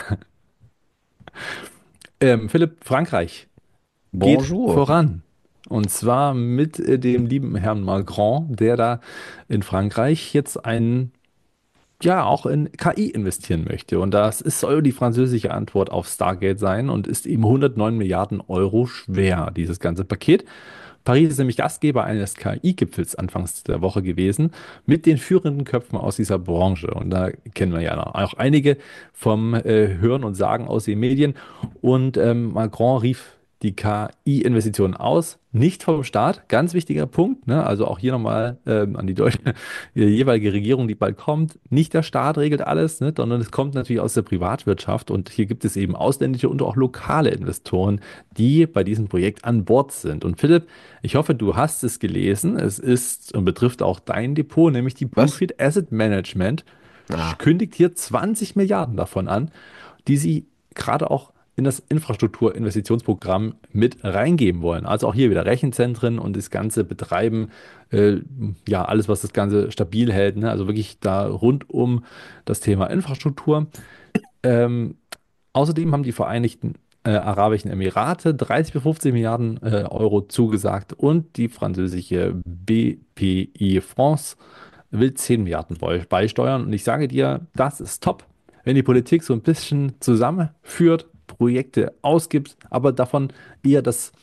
Speaker 2: Ähm, Philipp, Frankreich geht
Speaker 1: Bonjour.
Speaker 2: voran. Und zwar mit äh, dem lieben Herrn Macron, der da in Frankreich jetzt einen, ja, auch in K I investieren möchte. Und das ist, soll die französische Antwort auf Stargate sein und ist eben hundertneun Milliarden Euro schwer, dieses ganze Paket. Paris ist nämlich Gastgeber eines K I-Gipfels anfangs der Woche gewesen mit den führenden Köpfen aus dieser Branche. Und da kennen wir ja auch einige vom äh, Hören und Sagen aus den Medien. Und ähm, Macron rief die K I-Investitionen aus, nicht vom Staat, ganz wichtiger Punkt, ne? Also auch hier nochmal ähm, an die deutsche, die jeweilige Regierung, die bald kommt. Nicht der Staat regelt alles, ne? Sondern es kommt natürlich aus der Privatwirtschaft und hier gibt es eben ausländische und auch lokale Investoren, die bei diesem Projekt an Bord sind. Und Philipp, ich hoffe, du hast es gelesen. Es ist und betrifft auch dein Depot, nämlich die
Speaker 1: Was?
Speaker 2: Bluefin Asset Management,
Speaker 1: Ah,
Speaker 2: kündigt hier zwanzig Milliarden davon an, die sie gerade auch in das Infrastrukturinvestitionsprogramm mit reingeben wollen. Also auch hier wieder Rechenzentren und das ganze Betreiben, äh, ja, alles, was das Ganze stabil hält, ne? Also wirklich da rund um das Thema Infrastruktur. Ähm, Außerdem haben die Vereinigten äh, Arabischen Emirate dreißig bis fünfzig Milliarden äh, Euro zugesagt und die französische B P I France will zehn Milliarden bei- beisteuern. Und ich sage dir, das ist top, wenn die Politik so ein bisschen zusammenführt, Projekte ausgibt, aber davon eher das,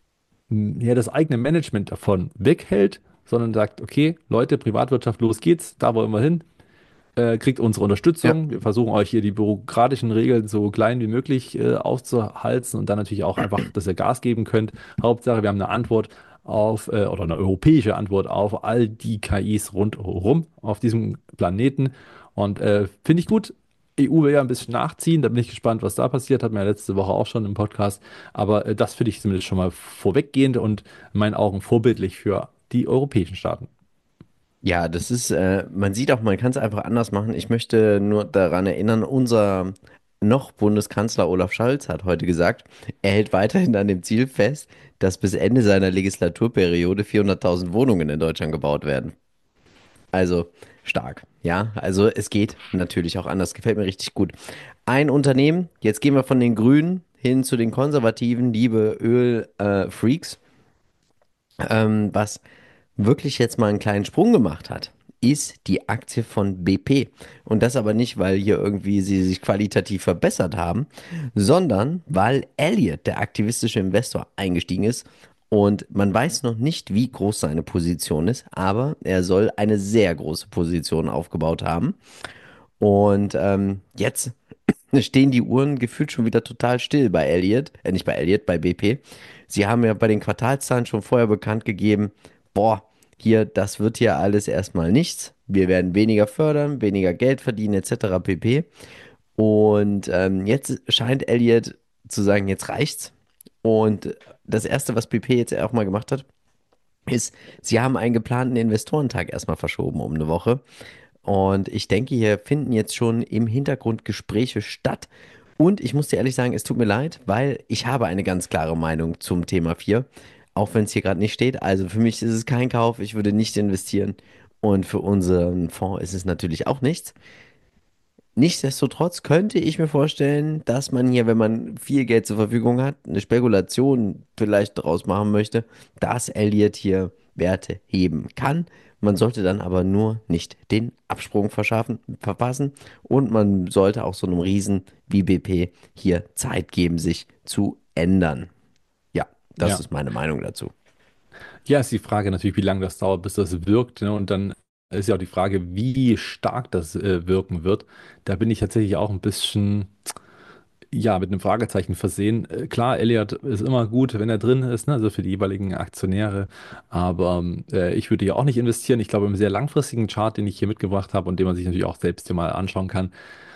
Speaker 2: mh, ja, das eigene Management davon weghält, sondern sagt, okay, Leute, Privatwirtschaft, los geht's, da wollen wir hin, äh, kriegt unsere
Speaker 1: ja,
Speaker 2: Unterstützung. Wir versuchen euch hier die bürokratischen Regeln so klein wie möglich äh, aufzuhalten und dann natürlich auch einfach, dass ihr Gas geben könnt. Hauptsache, wir haben eine Antwort auf, äh, oder eine europäische Antwort auf all die K Is rundherum auf diesem Planeten. Und äh, finde ich gut. E U will ja ein bisschen nachziehen, da bin ich gespannt, was da passiert, hat mir ja letzte Woche auch schon im Podcast. Aber äh, das finde ich zumindest schon mal vorweggehend und in meinen Augen vorbildlich für die europäischen Staaten.
Speaker 1: ja, das ist, äh, man sieht auch, man kann es einfach anders machen. Ich möchte nur daran erinnern, unser noch Bundeskanzler Olaf Scholz hat heute gesagt, er hält weiterhin an dem Ziel fest, dass bis Ende seiner Legislaturperiode vierhunderttausend Wohnungen in Deutschland gebaut werden. Also stark, ja. Also es geht natürlich auch anders. Gefällt mir richtig gut. Ein Unternehmen, jetzt gehen wir von den Grünen hin zu den Konservativen, liebe Öl-Freaks, ähm, was wirklich jetzt mal einen kleinen Sprung gemacht hat, ist die Aktie von B P. Und das aber nicht, weil hier irgendwie sie sich qualitativ verbessert haben, sondern weil Elliott, der aktivistische Investor, eingestiegen ist. Und man weiß noch nicht, wie groß seine Position ist, aber er soll eine sehr große Position aufgebaut haben. Und ähm, jetzt stehen die Uhren gefühlt schon wieder total still bei Elliott, äh, nicht bei Elliott, bei B P. Sie haben ja bei den Quartalszahlen schon vorher bekannt gegeben, boah, hier, das wird hier alles erstmal nichts. Wir werden weniger fördern, weniger Geld verdienen, et cetera pp. Und ähm, jetzt scheint Elliott zu sagen, jetzt reicht's. Und das Erste, was B P jetzt auch mal gemacht hat, ist, sie haben einen geplanten Investorentag erstmal verschoben um eine Woche. Und ich denke, hier finden jetzt schon im Hintergrund Gespräche statt. Und ich muss dir ehrlich sagen, es tut mir leid, weil ich habe eine ganz klare Meinung zum Thema vier, auch wenn es hier gerade nicht steht. Also für mich ist es kein Kauf, ich würde nicht investieren. Und für unseren Fonds ist es natürlich auch nichts. Nichtsdestotrotz könnte ich mir vorstellen, dass man hier, wenn man viel Geld zur Verfügung hat, eine Spekulation vielleicht daraus machen möchte, dass Elliott hier Werte heben kann. Man sollte dann aber nur nicht den Absprung verschaffen, verpassen und man sollte auch so einem Riesen wie B P hier Zeit geben, sich zu ändern. Ja, das
Speaker 2: Ja.
Speaker 1: ist meine Meinung dazu.
Speaker 2: Ja, ist die Frage natürlich, wie lange das dauert, bis das wirkt. Ne? Und dann ist ja auch die Frage, wie stark das äh, wirken wird. Da bin ich tatsächlich auch ein bisschen, ja, mit einem Fragezeichen versehen. Äh, klar, Elliott ist immer gut, wenn er drin ist, ne? Also für die jeweiligen Aktionäre. Aber äh, ich würde ja auch nicht investieren. Ich glaube, im sehr langfristigen Chart, den ich hier mitgebracht habe und den man sich natürlich auch selbst hier mal anschauen kann,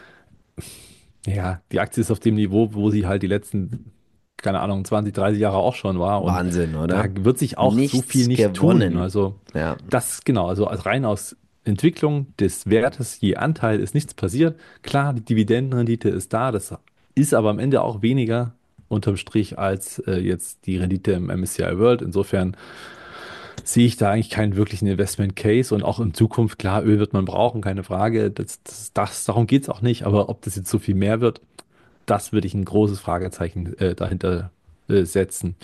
Speaker 2: ja, die Aktie ist auf dem Niveau, wo sie halt die letzten, keine Ahnung, zwanzig, dreißig Jahre auch schon war. Und
Speaker 1: Wahnsinn,
Speaker 2: da
Speaker 1: oder?
Speaker 2: wird sich auch so viel
Speaker 1: Nichts
Speaker 2: nicht tun.
Speaker 1: gewonnen.
Speaker 2: Also
Speaker 1: Ja.
Speaker 2: das, genau, also als rein aus Entwicklung des Wertes je Anteil ist nichts passiert. Klar, die Dividendenrendite ist da, das ist aber am Ende auch weniger unterm Strich als äh, jetzt die Rendite im M S C I World. Insofern sehe ich da eigentlich keinen wirklichen Investment Case und auch in Zukunft, klar, Öl wird man brauchen, keine Frage. Das, das, das, darum geht es auch nicht, aber ob das jetzt so viel mehr wird, das würde ich ein großes Fragezeichen äh, dahinter äh, setzen.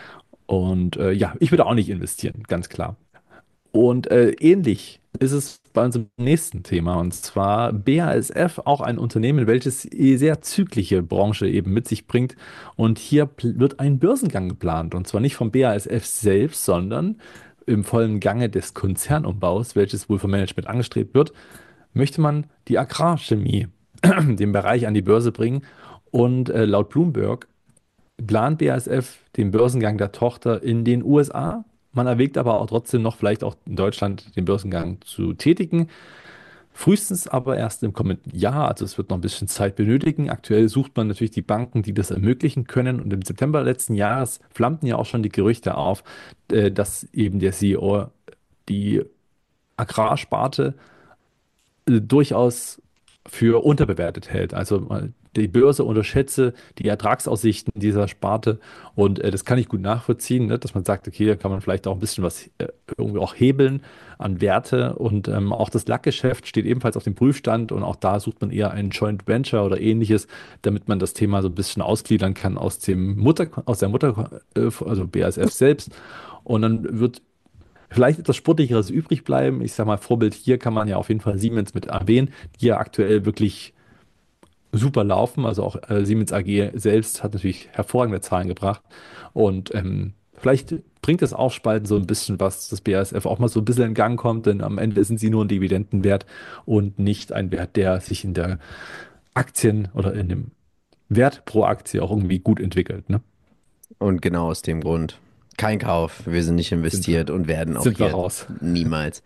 Speaker 2: Und äh, ja, ich würde auch nicht investieren, ganz klar. Und äh, ähnlich ist es bei unserem nächsten Thema, und zwar B A S F, auch ein Unternehmen, welches die sehr zyklische Branche eben mit sich bringt. Und hier pl- wird ein Börsengang geplant. Und zwar nicht vom B A S F selbst, sondern im vollen Gange des Konzernumbaus, welches wohl vom Management angestrebt wird, möchte man die Agrarchemie, den Bereich an die Börse bringen. Und äh, laut Bloomberg plant B A S F den Börsengang der Tochter in den U S A. Man erwägt aber auch trotzdem noch vielleicht auch in Deutschland den Börsengang zu tätigen. Frühestens aber erst im kommenden Jahr, also es wird noch ein bisschen Zeit benötigen. Aktuell sucht man natürlich die Banken, die das ermöglichen können. Und im September letzten Jahres flammten ja auch schon die Gerüchte auf, äh, dass eben der C E O die Agrarsparte äh, durchaus für unterbewertet hält. Also äh, die Börse unterschätze die Ertragsaussichten dieser Sparte und äh, das kann ich gut nachvollziehen, ne? Dass man sagt, okay, da kann man vielleicht auch ein bisschen was äh, irgendwie auch hebeln an Werte und ähm, auch das Lackgeschäft steht ebenfalls auf dem Prüfstand und auch da sucht man eher ein Joint Venture oder ähnliches, damit man das Thema so ein bisschen ausgliedern kann aus dem Mutter, aus der Mutter, äh, also B A S F selbst und dann wird vielleicht etwas Sportlicheres übrig bleiben. Ich sage mal, Vorbild hier kann man ja auf jeden Fall Siemens mit erwähnen, die ja aktuell wirklich super laufen. Also auch äh, Siemens A G selbst hat natürlich hervorragende Zahlen gebracht. Und ähm, vielleicht bringt das Aufspalten so ein bisschen was, dass das B A S F auch mal so ein bisschen in Gang kommt, denn am Ende sind sie nur ein Dividendenwert und nicht ein Wert, der sich in der Aktien oder in dem Wert pro Aktie auch irgendwie gut entwickelt. Ne?
Speaker 1: Und genau aus dem Grund. Kein Kauf, wir sind nicht
Speaker 2: Sind wir,
Speaker 1: investiert und werden auch
Speaker 2: sind wir
Speaker 1: hier
Speaker 2: raus.
Speaker 1: niemals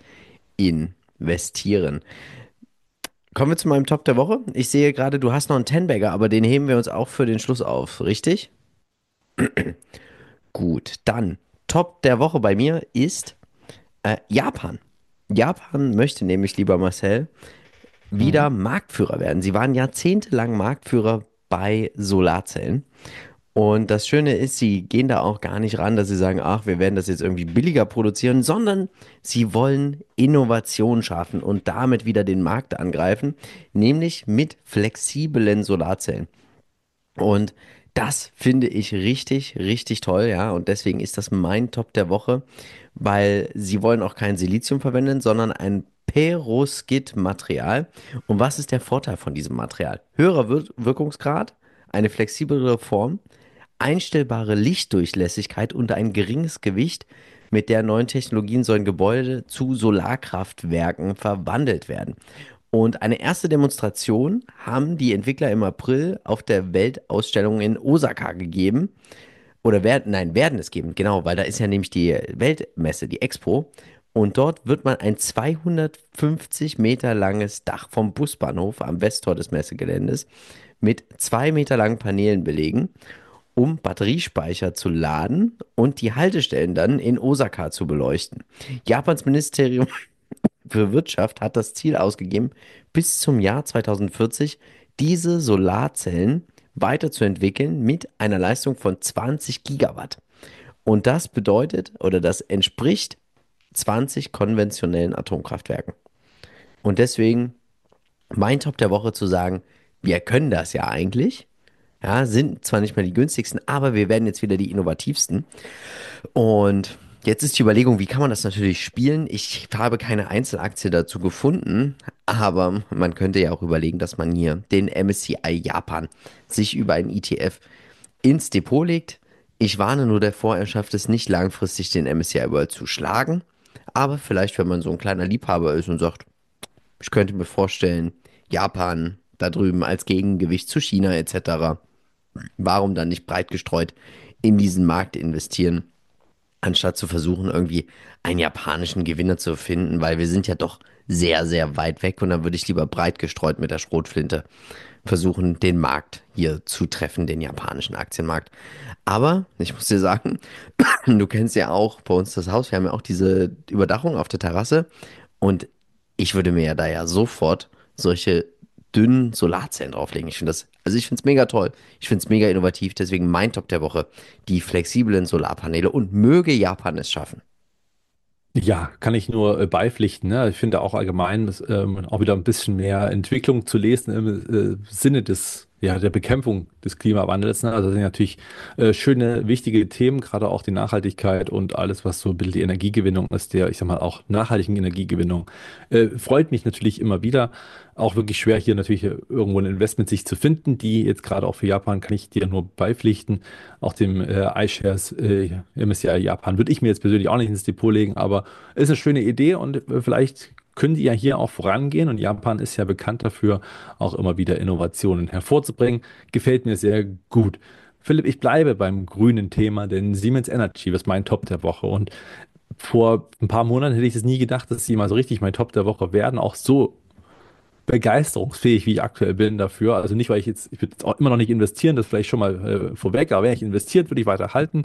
Speaker 1: investieren. Kommen wir zu meinem Top der Woche. Ich sehe gerade, du hast noch einen Ten-Bagger, aber den heben wir uns auch für den Schluss auf, richtig? Gut, dann Top der Woche bei mir ist äh, Japan. Japan möchte nämlich, lieber Marcel, wieder
Speaker 2: Mhm.
Speaker 1: Marktführer werden. Sie waren jahrzehntelang Marktführer bei Solarzellen. Und das Schöne ist, sie gehen da auch gar nicht ran, dass sie sagen, ach, wir werden das jetzt irgendwie billiger produzieren, sondern sie wollen Innovation schaffen und damit wieder den Markt angreifen, nämlich mit flexiblen Solarzellen. Und das finde ich richtig, richtig toll, ja. Und deswegen ist das mein Top der Woche, weil sie wollen auch kein Silizium verwenden, sondern ein Perovskit-Material. Und was ist der Vorteil von diesem Material? Höherer Wir Wirkungsgrad, eine flexiblere Form, einstellbare Lichtdurchlässigkeit und ein geringes Gewicht. Mit der neuen Technologien sollen Gebäude zu Solarkraftwerken verwandelt werden. Und eine erste Demonstration haben die Entwickler im April auf der Weltausstellung in Osaka gegeben. Oder werden, nein, werden es geben, genau, weil da ist ja nämlich die Weltmesse, die Expo. Und dort wird man ein zweihundertfünfzig Meter langes Dach vom Busbahnhof am Westtor des Messegeländes mit zwei Meter langen Paneelen belegen, um Batteriespeicher zu laden und die Haltestellen dann in Osaka zu beleuchten. Japans Ministerium für Wirtschaft hat das Ziel ausgegeben, bis zum Jahr zweitausendvierzig diese Solarzellen weiterzuentwickeln mit einer Leistung von zwanzig Gigawatt. Und das bedeutet oder das entspricht zwanzig konventionellen Atomkraftwerken. Und deswegen mein Top der Woche zu sagen, wir können das ja eigentlich. Ja, sind zwar nicht mehr die günstigsten, aber wir werden jetzt wieder die innovativsten. Und jetzt ist die Überlegung, wie kann man das natürlich spielen? Ich habe keine Einzelaktie dazu gefunden, aber man könnte ja auch überlegen, dass man hier den M S C I Japan sich über einen E T F ins Depot legt. Ich warne nur davor, er schafft es nicht langfristig, den M S C I World zu schlagen. Aber vielleicht, wenn man so ein kleiner Liebhaber ist und sagt, ich könnte mir vorstellen, Japan da drüben als Gegengewicht zu China et cetera. Warum dann nicht breit gestreut in diesen Markt investieren? Anstatt zu versuchen, irgendwie einen japanischen Gewinner zu finden, weil wir sind ja doch sehr, sehr weit weg und dann würde ich lieber breit gestreut mit der Schrotflinte versuchen, den Markt hier zu treffen, den japanischen Aktienmarkt. Aber ich muss dir sagen, du kennst ja auch bei uns das Haus, wir haben ja auch diese Überdachung auf der Terrasse und ich würde mir ja da ja sofort solche dünnen Solarzellen drauflegen. Ich finde das, also ich finde es mega toll. Ich finde es mega innovativ. Deswegen mein Top der Woche, die flexiblen Solarpaneele und möge Japan es schaffen.
Speaker 2: Ja, kann ich nur äh, beipflichten. Ne? Ich finde auch allgemein dass, ähm, auch wieder ein bisschen mehr Entwicklung zu lesen im äh, Sinne des, ja, der Bekämpfung des Klimawandels. Ne? Also das sind natürlich äh, schöne, wichtige Themen, gerade auch die Nachhaltigkeit und alles, was so ein bisschen die Energiegewinnung ist, der, ich sag mal, auch nachhaltigen Energiegewinnung. Äh, freut mich natürlich immer wieder. Auch wirklich schwer, hier natürlich irgendwo ein Investment sich zu finden. Die jetzt gerade auch für Japan kann ich dir nur beipflichten. Auch dem äh, iShares äh, M S C I Japan würde ich mir jetzt persönlich auch nicht ins Depot legen, aber ist eine schöne Idee und äh, vielleicht können die ja hier auch vorangehen. Und Japan ist ja bekannt dafür, auch immer wieder Innovationen hervorzubringen. Gefällt mir sehr gut. Philipp, ich bleibe beim grünen Thema, denn Siemens Energy ist mein Top der Woche. Und vor ein paar Monaten hätte ich es nie gedacht, dass sie mal so richtig mein Top der Woche werden. Auch so begeisterungsfähig, wie ich aktuell bin dafür. Also nicht, weil ich jetzt, ich würde jetzt auch immer noch nicht investieren, das vielleicht schon mal äh, vorweg, aber wäre ich investiert, würde ich weiter halten.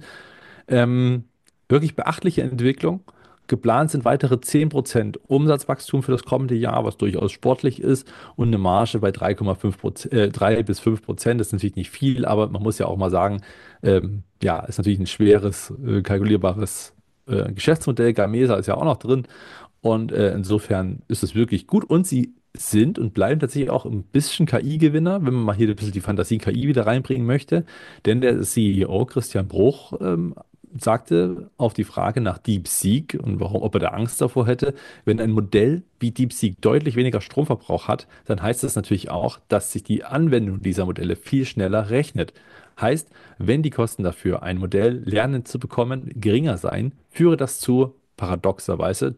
Speaker 2: Ähm, Wirklich beachtliche Entwicklung. Geplant sind weitere zehn Prozent Umsatzwachstum für das kommende Jahr, was durchaus sportlich ist, und eine Marge bei drei Komma fünf Prozent, äh, drei bis fünf Prozent. Das ist natürlich nicht viel, aber man muss ja auch mal sagen, ähm, ja, ist natürlich ein schweres, äh, kalkulierbares äh, Geschäftsmodell. Gamesa ist ja auch noch drin. Und äh, insofern ist es wirklich gut. Und sie sind und bleiben tatsächlich auch ein bisschen K I-Gewinner, wenn man mal hier ein bisschen die Fantasie K I wieder reinbringen möchte. Denn der C E O Christian Bruch ähm, sagte auf die Frage nach DeepSeek und warum, ob er da Angst davor hätte, wenn ein Modell wie DeepSeek deutlich weniger Stromverbrauch hat, dann heißt das natürlich auch, dass sich die Anwendung dieser Modelle viel schneller rechnet. Heißt, wenn die Kosten dafür, ein Modell lernen zu bekommen, geringer sein, führe das zu, paradoxerweise,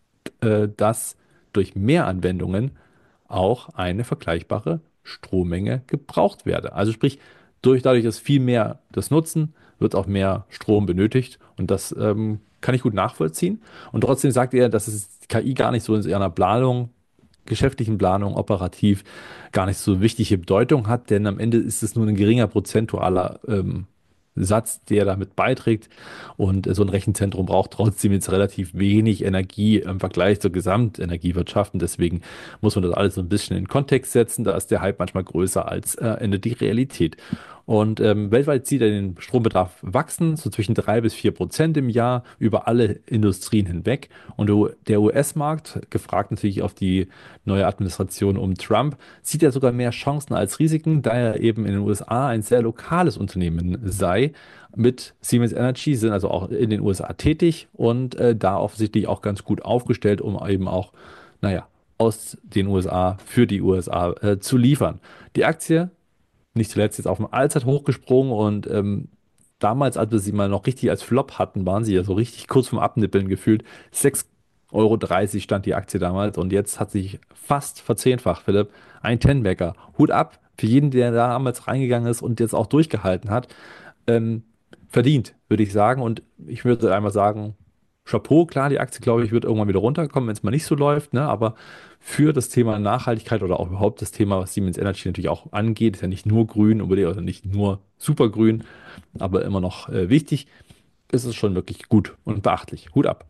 Speaker 2: äh, dass durch mehr Anwendungen auch eine vergleichbare Strommenge gebraucht werde. Also sprich, durch, dadurch, dass viel mehr das nutzen, wird auch mehr Strom benötigt und das ähm, kann ich gut nachvollziehen. Und trotzdem sagt er, dass es K I gar nicht so in seiner Planung, geschäftlichen Planung, operativ gar nicht so wichtige Bedeutung hat, denn am Ende ist es nur ein geringer prozentualer ähm, Satz, der damit beiträgt. Und äh, so ein Rechenzentrum braucht trotzdem jetzt relativ wenig Energie im Vergleich zur Gesamtenergiewirtschaft. Und deswegen muss man das alles so ein bisschen in Kontext setzen. Da ist der Hype manchmal größer als äh, Ende die Realität. Und ähm, weltweit sieht er den Strombedarf wachsen, so zwischen drei bis vier Prozent im Jahr über alle Industrien hinweg. Und der U- der U S-Markt, gefragt natürlich auf die neue Administration um Trump, sieht ja sogar mehr Chancen als Risiken, da er eben in den U S A ein sehr lokales Unternehmen sei. Mit Siemens Energy sind also auch in den U S A tätig und äh, da offensichtlich auch ganz gut aufgestellt, um eben auch, naja, aus den U S A für die U S A äh, zu liefern. Die Aktie nicht zuletzt jetzt auf dem Allzeithoch gesprungen und ähm, damals, als wir sie mal noch richtig als Flop hatten, waren sie ja so richtig kurz vorm Abnippeln gefühlt. sechs Euro dreißig stand die Aktie damals und jetzt hat sich fast verzehnfacht, Philipp. Ein Ten-Bagger. Hut ab für jeden, der da damals reingegangen ist und jetzt auch durchgehalten hat. Ähm, Verdient, würde ich sagen. Und ich würde einmal sagen, Chapeau, klar, die Aktie, glaube ich, wird irgendwann wieder runterkommen, wenn es mal nicht so läuft, ne? Aber für das Thema Nachhaltigkeit oder auch überhaupt das Thema, was Siemens Energy natürlich auch angeht, ist ja nicht nur grün, unbedingt, also nicht nur supergrün, aber immer noch äh, wichtig, ist es schon wirklich gut und beachtlich. Hut ab.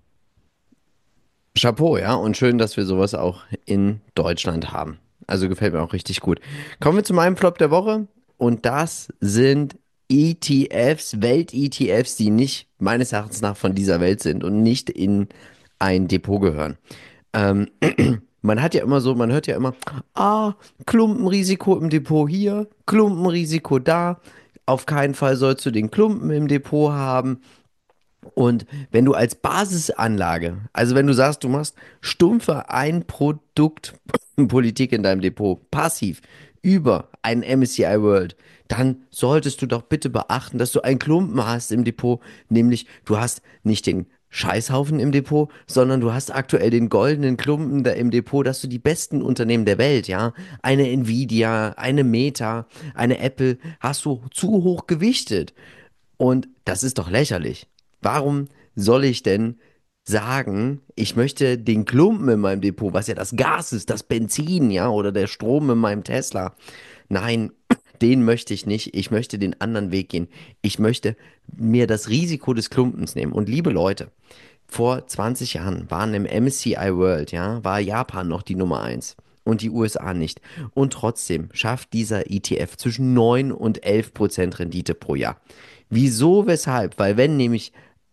Speaker 1: Chapeau, ja, und schön, dass wir sowas auch in Deutschland haben. Also gefällt mir auch richtig gut. Kommen wir zu meinem Flop der Woche und das sind E T Fs, Welt-E T Fs, die nicht meines Erachtens nach von dieser Welt sind und nicht in ein Depot gehören. Ähm, Man hat ja immer so, man hört ja immer, ah, Klumpenrisiko im Depot hier, Klumpenrisiko da. Auf keinen Fall sollst du den Klumpen im Depot haben. Und wenn du als Basisanlage, also wenn du sagst, du machst stumpfe Ein-Produkt-Politik in deinem Depot, passiv, über einen M S C I World, dann solltest du doch bitte beachten, dass du einen Klumpen hast im Depot, nämlich du hast nicht den Scheißhaufen im Depot, sondern du hast aktuell den goldenen Klumpen da im Depot, dass du die besten Unternehmen der Welt, ja, eine Nvidia, eine Meta, eine Apple, hast du zu hoch gewichtet. Und das ist doch lächerlich. Warum soll ich denn sagen, ich möchte den Klumpen in meinem Depot, was ja das Gas ist, das Benzin, ja, oder der Strom in meinem Tesla. Nein, den möchte ich nicht. Ich möchte den anderen Weg gehen. Ich möchte mir das Risiko des Klumpens nehmen. Und liebe Leute, vor zwanzig Jahren waren im M S C I World, ja, war Japan noch die Nummer eins und die U S A nicht. Und trotzdem schafft dieser E T F zwischen neun und elf Prozent Rendite pro Jahr. Wieso, weshalb? Weil wenn nämlich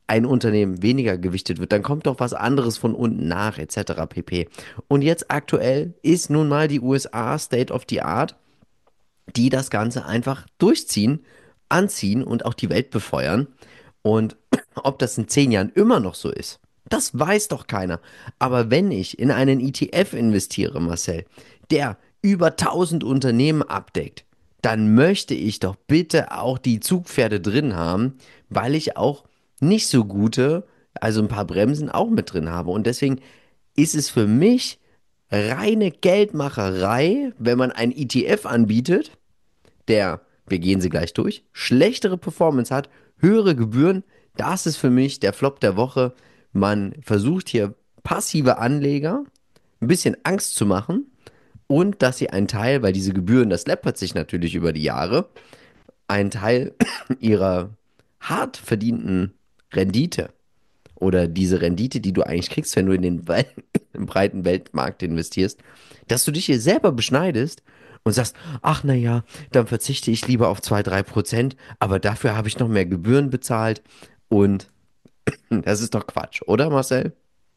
Speaker 1: ein Unternehmen weniger gewichtet wird, dann kommt doch was anderes von unten nach, et cetera pp. Und jetzt aktuell ist nun mal die U S A State of the Art, die das Ganze einfach durchziehen, anziehen und auch die Welt befeuern. Und ob das in zehn Jahren immer noch so ist, das weiß doch keiner. Aber wenn ich in einen E T F investiere, Marcel, der über tausend Unternehmen abdeckt, dann möchte ich doch bitte auch die Zugpferde drin haben, weil ich auch nicht so gute, also ein paar Bremsen auch mit drin habe. Und deswegen ist es für mich reine Geldmacherei, wenn man ein E T F anbietet, der, wir gehen sie gleich durch, schlechtere Performance hat, höhere Gebühren. Das ist für mich der Flop der Woche. Man versucht hier passive Anleger ein bisschen Angst zu machen und dass sie einen Teil, weil diese Gebühren, das läppert sich natürlich über die Jahre, einen Teil ihrer hart verdienten Rendite oder diese Rendite, die du eigentlich kriegst, wenn du in den wei- im breiten Weltmarkt investierst, dass du dich hier selber beschneidest und sagst, ach naja, dann verzichte ich lieber auf zwei drei Prozent, aber dafür habe ich noch mehr Gebühren bezahlt und das ist doch Quatsch, oder Marcel?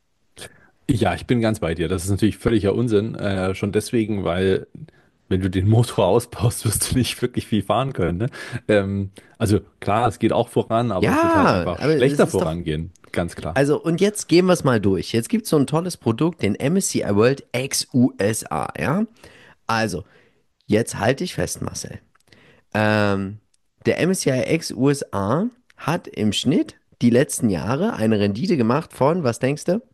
Speaker 2: Ja, ich bin ganz bei dir. Das ist natürlich völliger Unsinn. Äh, schon deswegen, weil wenn du den Motor ausbaust, wirst du nicht wirklich viel fahren können. Ne? Ähm, also klar, es geht auch voran, aber es wird halt
Speaker 1: Ja,
Speaker 2: einfach
Speaker 1: aber es
Speaker 2: schlechter
Speaker 1: ist doch,
Speaker 2: vorangehen. Ganz klar.
Speaker 1: also und jetzt gehen wir es mal durch. Jetzt gibt es so ein tolles Produkt, den M S C I World ex U S A, ja? Also, jetzt halte ich fest, Marcel. Ähm, der M S C I ex U S A hat im Schnitt die letzten Jahre eine Rendite gemacht von, was denkst du?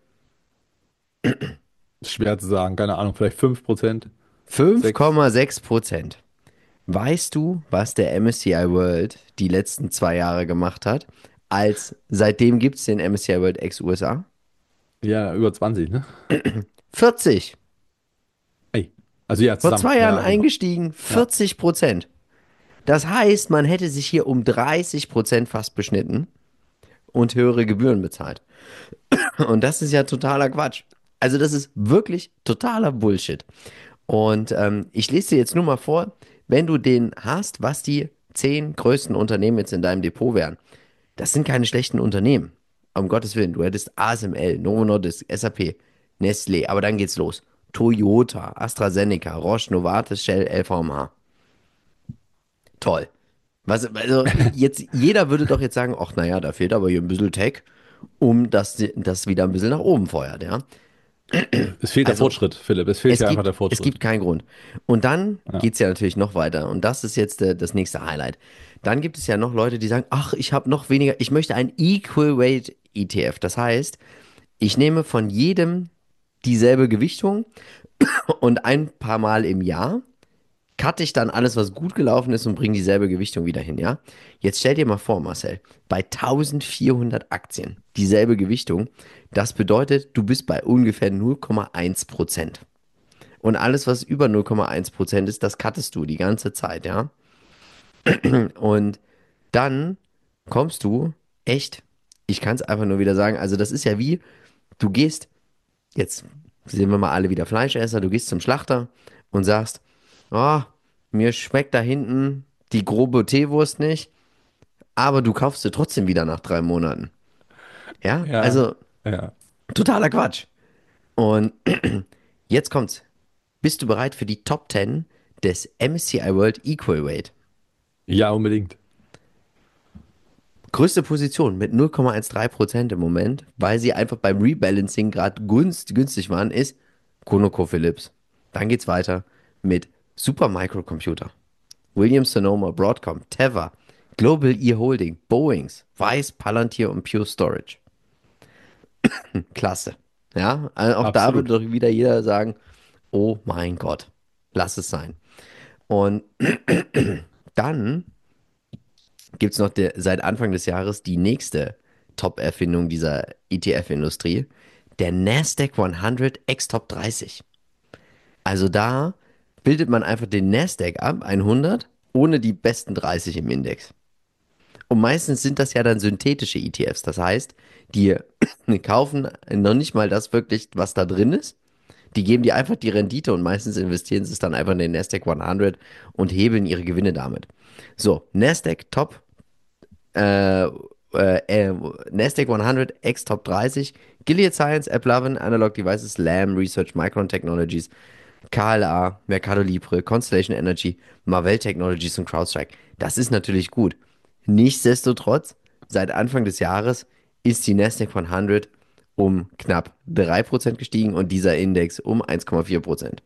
Speaker 2: Schwer zu sagen, keine Ahnung, vielleicht fünf Prozent, sechs.
Speaker 1: fünf Komma sechs Prozent. Weißt du, was der M S C I World die letzten zwei Jahre gemacht hat? Als seitdem gibt es den M S C I World ex U S A?
Speaker 2: Ja, über zwanzig, ne?
Speaker 1: vierzig.
Speaker 2: Ey. Also ja,
Speaker 1: Vor
Speaker 2: zusammen.
Speaker 1: zwei Jahren
Speaker 2: Ja, genau.
Speaker 1: eingestiegen,
Speaker 2: Ja.
Speaker 1: vierzig Prozent. Das heißt, man hätte sich hier um dreißig Prozent fast beschnitten und höhere Gebühren bezahlt. Und das ist ja totaler Quatsch. Also das ist wirklich totaler Bullshit. Und ähm, ich lese dir jetzt nur mal vor, wenn du den hast, was die zehn größten Unternehmen jetzt in deinem Depot wären. Das sind keine schlechten Unternehmen. Um Gottes Willen, du hättest A S M L, Novo Nordisk, S A P, Nestlé, aber dann geht's los. Toyota, AstraZeneca, Roche, Novartis, Shell, L V M H. Toll. Was, also jetzt, jeder würde doch jetzt sagen, ach naja, da fehlt aber hier ein bisschen Tech, um das, das wieder ein bisschen nach oben feuert, ja.
Speaker 2: Es fehlt der
Speaker 1: Also
Speaker 2: Fortschritt, Philipp. Es fehlt
Speaker 1: es
Speaker 2: hier einfach
Speaker 1: gibt,
Speaker 2: der
Speaker 1: es
Speaker 2: Fortschritt.
Speaker 1: gibt keinen Grund. Und dann
Speaker 2: Ja.
Speaker 1: geht es ja natürlich noch weiter. Und das ist jetzt äh, das nächste Highlight. Dann gibt es ja noch Leute, die sagen, ach, ich habe noch weniger, ich möchte ein Equal Weight E T F. Das heißt, ich nehme von jedem dieselbe Gewichtung und ein paar Mal im Jahr cutte ich dann alles, was gut gelaufen ist und bringe dieselbe Gewichtung wieder hin, ja? Jetzt stell dir mal vor, Marcel, bei vierzehnhundert Aktien dieselbe Gewichtung, das bedeutet, du bist bei ungefähr null Komma eins Prozent. Und alles, was über null Komma eins Prozent ist, das cuttest du die ganze Zeit, ja? Und dann kommst du echt, ich kann es einfach nur wieder sagen, also das ist ja wie, du gehst, jetzt sind wir mal alle wieder Fleischesser, du gehst zum Schlachter und sagst, oh, mir schmeckt da hinten die grobe Teewurst nicht, aber du kaufst sie trotzdem wieder nach drei Monaten. Ja,
Speaker 2: Ja,
Speaker 1: also
Speaker 2: ja.
Speaker 1: totaler Quatsch. Und jetzt kommt's. Bist du bereit für die Top zehn des M S C I World Equal Weight?
Speaker 2: Ja, unbedingt.
Speaker 1: Größte Position mit null Komma dreizehn Prozent im Moment, weil sie einfach beim Rebalancing gerade günst, günstig waren, ist ConocoPhillips. Dann geht's weiter mit Supermicrocomputer, Williams Sonoma, Broadcom, Teva, Global E Holding, Boeings, Weiss, Palantir und Pure Storage. Klasse. Ja, also auch da würde
Speaker 2: Absolut.
Speaker 1: doch wieder jeder sagen, oh mein Gott, lass es sein. Und dann gibt es noch der, seit Anfang des Jahres die nächste Top-Erfindung dieser E T F-Industrie, der Nasdaq hundert X Top dreißig. Also da bildet man einfach den Nasdaq ab, hundert, ohne die besten dreißig im Index. Und meistens sind das ja dann synthetische E T Fs. Das heißt, die kaufen noch nicht mal das wirklich, was da drin ist. Die geben dir einfach die Rendite und meistens investieren sie es dann einfach in den Nasdaq hundert und hebeln ihre Gewinne damit. So, Nasdaq Top äh, äh, äh, Nasdaq hundert, X-Top dreißig, Gilead Sciences, AppLovin, Analog Devices, Lam Research, Micron Technologies, K L A, Mercado Libre, Constellation Energy, Marvell Technologies und CrowdStrike. Das ist natürlich gut. Nichtsdestotrotz, seit Anfang des Jahres ist die Nasdaq hundert um knapp drei Prozent gestiegen und dieser Index um eins Komma vier Prozent.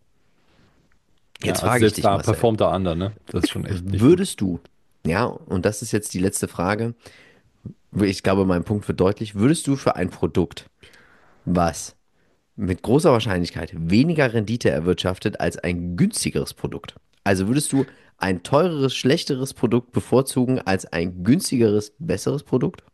Speaker 2: Ja,
Speaker 1: Jetzt
Speaker 2: also
Speaker 1: frage ich
Speaker 2: selbst
Speaker 1: dich,
Speaker 2: da
Speaker 1: Marcel,
Speaker 2: performt der andere, ne? Das ist schon echt nicht gut.
Speaker 1: würdest du, ja, und das ist jetzt die letzte Frage, ich glaube, mein Punkt wird deutlich, würdest du für ein Produkt, was mit großer Wahrscheinlichkeit weniger Rendite erwirtschaftet als ein günstigeres Produkt. Also würdest du ein teureres, schlechteres Produkt bevorzugen als ein günstigeres, besseres Produkt?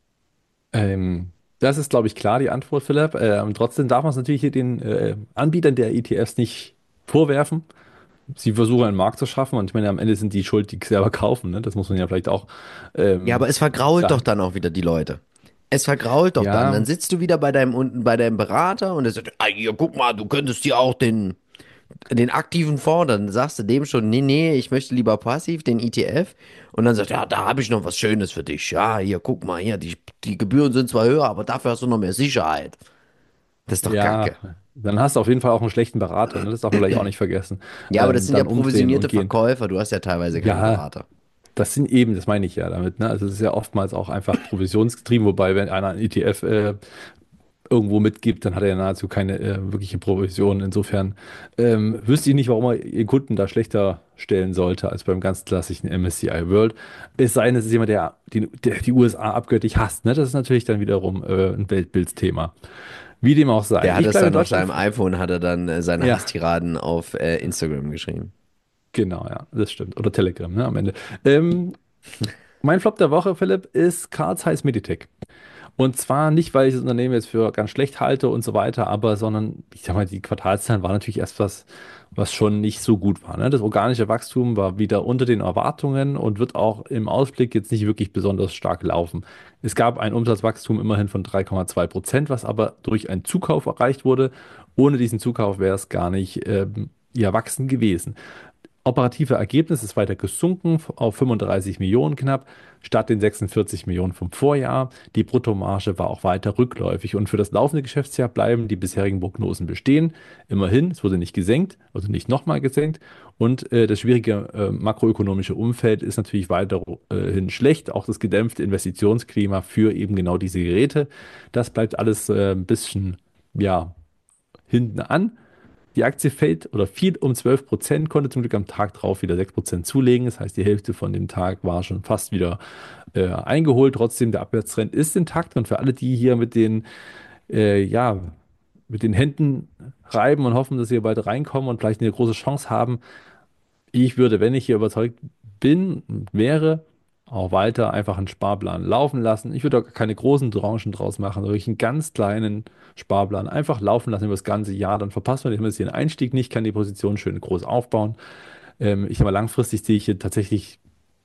Speaker 2: Ähm, Das ist, glaube ich, klar, die Antwort, Philipp. Ähm, trotzdem darf man es natürlich hier den äh, Anbietern der E T Fs nicht vorwerfen. Sie versuchen einen Markt zu schaffen und ich meine, am Ende sind die schuld, die selber kaufen. Ne? Das muss man ja vielleicht auch
Speaker 1: Ja,
Speaker 2: ähm,
Speaker 1: aber es vergrault doch
Speaker 2: sagen.
Speaker 1: dann auch wieder die Leute. Es vergrault doch dann. Dann
Speaker 2: Ja,
Speaker 1: sitzt du wieder bei deinem unten bei deinem Berater und er sagt, ah, hier, guck mal, du könntest hier auch den, den aktiven Fonds, dann sagst du dem schon, nee, nee, ich möchte lieber passiv, den E T F. Und dann sagt er, ja, da habe ich noch was Schönes für dich. Ja, hier, guck mal, hier, die, die Gebühren sind zwar höher, aber dafür hast du noch mehr Sicherheit. Das ist doch
Speaker 2: ja,
Speaker 1: Kacke.
Speaker 2: dann hast du auf jeden Fall auch einen schlechten Berater. Ne? Das darf man vielleicht auch nicht vergessen.
Speaker 1: Ja, aber das
Speaker 2: Ähm,
Speaker 1: sind ja
Speaker 2: dann umdrehen und
Speaker 1: provisionierte
Speaker 2: gehen.
Speaker 1: Verkäufer. Du hast ja teilweise keine
Speaker 2: Ja,
Speaker 1: Berater.
Speaker 2: das sind eben, das meine ich ja damit. Ne? Also es ist ja oftmals auch einfach provisionsgetrieben, wobei wenn einer einen E T F äh, irgendwo mitgibt, dann hat er ja nahezu keine äh, wirkliche Provision. Insofern ähm, wüsste ich nicht, warum er den Kunden da schlechter stellen sollte als beim ganz klassischen M S C I World. Es sei denn, es ist jemand, der die, der die U S A abgöttisch hasst. Ne? Das ist natürlich dann wiederum äh, ein Weltbildsthema. Wie dem auch sei.
Speaker 1: Der hat
Speaker 2: Ich
Speaker 1: es
Speaker 2: bleibe in
Speaker 1: dann auf
Speaker 2: Deutschland.
Speaker 1: seinem iPhone, hat er dann äh, seine
Speaker 2: Ja,
Speaker 1: Hasstiraden auf äh, Instagram geschrieben.
Speaker 2: genau, ja, das stimmt. Oder Telegram, ne, am Ende. Ähm, mein Flop der Woche, Philipp, ist Carl Zeiss Meditech. Und zwar nicht, weil ich das Unternehmen jetzt für ganz schlecht halte und so weiter, aber sondern, ich sag mal, die Quartalszahlen waren natürlich erst was, was schon nicht so gut war. Ne? Das organische Wachstum war wieder unter den Erwartungen und wird auch im Ausblick jetzt nicht wirklich besonders stark laufen. Es gab ein Umsatzwachstum immerhin von drei Komma zwei Prozent, was aber durch einen Zukauf erreicht wurde. Ohne diesen Zukauf wäre es gar nicht ähm, ja, wachsend gewesen. Operative Ergebnis ist weiter gesunken auf fünfunddreißig Millionen knapp, statt den sechsundvierzig Millionen vom Vorjahr. Die Bruttomarge war auch weiter rückläufig und für das laufende Geschäftsjahr bleiben die bisherigen Prognosen bestehen. Immerhin, es wurde nicht gesenkt, also nicht nochmal gesenkt. Und äh, das schwierige äh, makroökonomische Umfeld ist natürlich weiterhin schlecht. Auch das gedämpfte Investitionsklima für eben genau diese Geräte. Das bleibt alles äh, ein bisschen, ja, hinten an. Die Aktie fällt oder fiel um zwölf Prozent, konnte zum Glück am Tag drauf wieder sechs Prozent zulegen. Das heißt, die Hälfte von dem Tag war schon fast wieder äh, eingeholt. Trotzdem, der Abwärtstrend ist intakt. Und für alle, die hier mit den, äh, ja, mit den Händen reiben und hoffen, dass sie hier bald reinkommen und vielleicht eine große Chance haben, ich würde, wenn ich hier überzeugt bin, wäre, auch weiter einfach einen Sparplan laufen lassen. Ich würde auch keine großen Tranchen draus machen, sondern wirklich einen ganz kleinen Sparplan einfach laufen lassen über das ganze Jahr. Dann verpasst man zumindest den Einstieg nicht, kann die Position schön groß aufbauen. Ähm, ich sag mal, langfristig sehe ich hier tatsächlich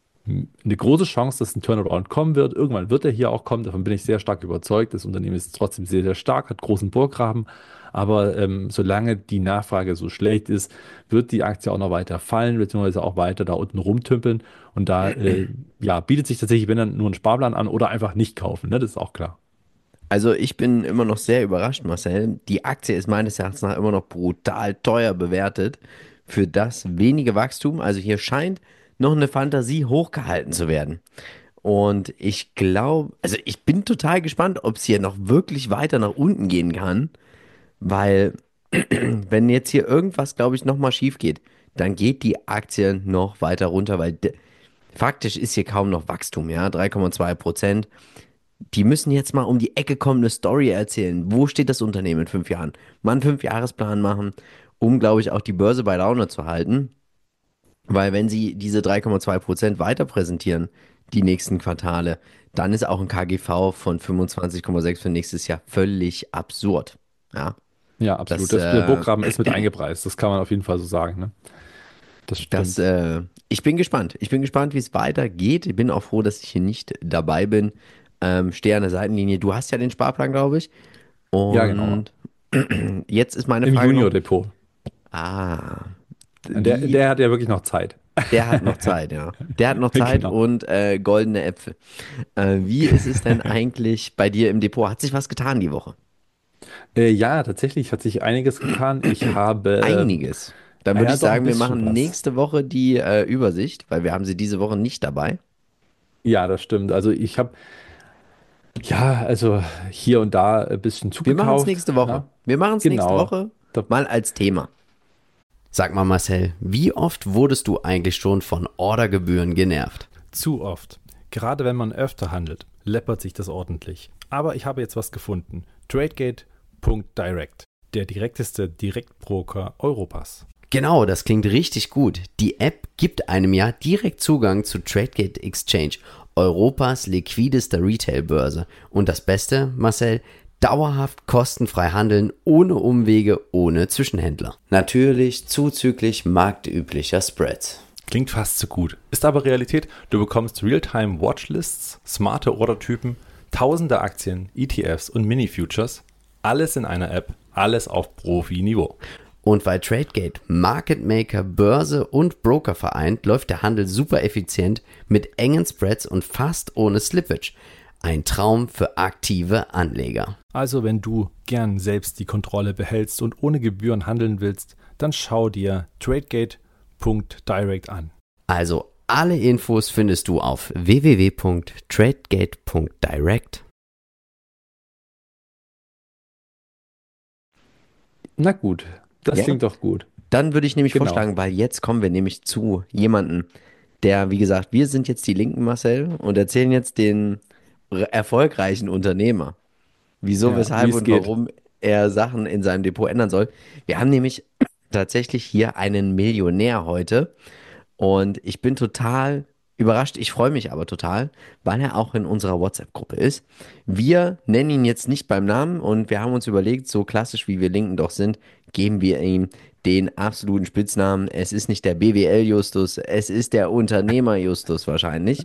Speaker 2: eine große Chance, dass ein Turnaround kommen wird. Irgendwann wird er hier auch kommen, davon bin ich sehr stark überzeugt. Das Unternehmen ist trotzdem sehr, sehr stark, hat großen Burggraben. Aber ähm, solange die Nachfrage so schlecht ist, wird die Aktie auch noch weiter fallen, beziehungsweise auch weiter da unten rumtümpeln. Und da äh, ja, bietet sich tatsächlich, wenn dann nur ein Sparplan an oder einfach nicht kaufen. Ne? Das ist auch klar.
Speaker 1: Also ich bin immer noch sehr überrascht, Marcel. Die Aktie ist meines Erachtens nach immer noch brutal teuer bewertet für das wenige Wachstum. Also hier scheint noch eine Fantasie hochgehalten zu werden. Und ich glaube, also ich bin total gespannt, ob es hier noch wirklich weiter nach unten gehen kann, weil wenn jetzt hier irgendwas, glaube ich, nochmal schief geht, dann geht die Aktie noch weiter runter, weil de- faktisch ist hier kaum noch Wachstum, ja, drei Komma zwei Prozent. Die müssen jetzt mal um die Ecke kommen, eine Story erzählen. Wo steht das Unternehmen in fünf Jahren? Mal einen Fünfjahresplan machen, um, glaube ich, auch die Börse bei Laune zu halten. Weil wenn sie diese drei Komma zwei Prozent weiter präsentieren, die nächsten Quartale, dann ist auch ein K G V von fünfundzwanzig Komma sechs für nächstes Jahr völlig absurd. Ja,
Speaker 2: Ja, absolut.
Speaker 1: das,
Speaker 2: Das, der
Speaker 1: äh,
Speaker 2: Burggraben ist mit eingepreist. Das kann man auf jeden Fall so sagen. Ne? Das
Speaker 1: das,
Speaker 2: stimmt.
Speaker 1: äh, ich bin gespannt. Ich bin gespannt, wie es weitergeht. Ich bin auch froh, dass ich hier nicht dabei bin. Ähm, stehe an der Seitenlinie. Du hast ja den Sparplan, glaube ich.
Speaker 2: Ja, genau.
Speaker 1: Und jetzt ist meine
Speaker 2: Im
Speaker 1: Frage noch,
Speaker 2: Junior-Depot.
Speaker 1: ah,
Speaker 2: Der,
Speaker 1: wie,
Speaker 2: der hat ja wirklich noch Zeit.
Speaker 1: Der hat noch Zeit, ja. Der hat noch Zeit
Speaker 2: Genau.
Speaker 1: und äh, goldene Äpfel. Äh, wie ist es denn eigentlich bei dir im Depot? Hat sich was getan die Woche?
Speaker 2: Äh, ja, tatsächlich hat sich einiges getan. Ich habe, ähm,
Speaker 1: Einiges. Dann
Speaker 2: ah
Speaker 1: würde
Speaker 2: ja,
Speaker 1: ich
Speaker 2: doch ein
Speaker 1: sagen, wir
Speaker 2: bisschen
Speaker 1: machen
Speaker 2: was.
Speaker 1: nächste Woche die äh, Übersicht, weil wir haben sie diese Woche nicht dabei.
Speaker 2: Ja, das stimmt. Also ich habe, ja, also hier und da ein bisschen
Speaker 1: Wir machen es
Speaker 2: zugekauft.
Speaker 1: nächste Woche.
Speaker 2: Ja,
Speaker 1: Wir machen es nächste
Speaker 2: genau.
Speaker 1: Woche
Speaker 2: Da,
Speaker 1: mal als Thema.
Speaker 4: Sag mal, Marcel, wie oft wurdest du eigentlich schon von Ordergebühren genervt?
Speaker 3: Zu oft. Gerade wenn man öfter handelt, läppert sich das ordentlich. Aber ich habe jetzt was gefunden. Tradegate Punkt Direct. Der direkteste Direktbroker Europas.
Speaker 4: Genau, das klingt richtig gut. Die App gibt einem ja direkt Zugang zu Tradegate Exchange, Europas liquidester Retailbörse. Und das Beste, Marcel, dauerhaft kostenfrei handeln, ohne Umwege, ohne Zwischenhändler. Natürlich zuzüglich marktüblicher Spreads.
Speaker 3: Klingt fast zu gut. Ist aber Realität. Du bekommst Realtime Watchlists, smarte Ordertypen, tausende Aktien, E T Fs und Mini-Futures. Alles in einer App, alles auf Profi-Niveau.
Speaker 4: Und weil Tradegate Market Maker, Börse und Broker vereint, läuft der Handel super effizient mit engen Spreads und fast ohne Slippage. Ein Traum für aktive Anleger.
Speaker 3: Also wenn du gern selbst die Kontrolle behältst und ohne Gebühren handeln willst, dann schau dir Tradegate Punkt Direct an.
Speaker 4: Also alle Infos findest du auf w w w Punkt tradegate Punkt direct.
Speaker 2: na gut, das
Speaker 1: Ja?
Speaker 2: klingt doch gut.
Speaker 1: Dann würde ich nämlich
Speaker 2: Genau.
Speaker 1: vorschlagen, weil jetzt kommen wir nämlich zu jemandem, der, wie gesagt, wir sind jetzt die Linken, Marcel, und erzählen jetzt den r- erfolgreichen Unternehmer, wieso,
Speaker 2: Ja, wie
Speaker 1: weshalb
Speaker 2: es
Speaker 1: und
Speaker 2: geht.
Speaker 1: warum er Sachen in seinem Depot ändern soll. Wir haben nämlich tatsächlich hier einen Millionär heute und ich bin total überrascht. Ich freue mich aber total, weil er auch in unserer WhatsApp-Gruppe ist. Wir nennen ihn jetzt nicht beim Namen und wir haben uns überlegt, so klassisch wie wir Linken doch sind, geben wir ihm den absoluten Spitznamen. Es ist nicht der B W L-Justus, es ist der Unternehmer-Justus wahrscheinlich.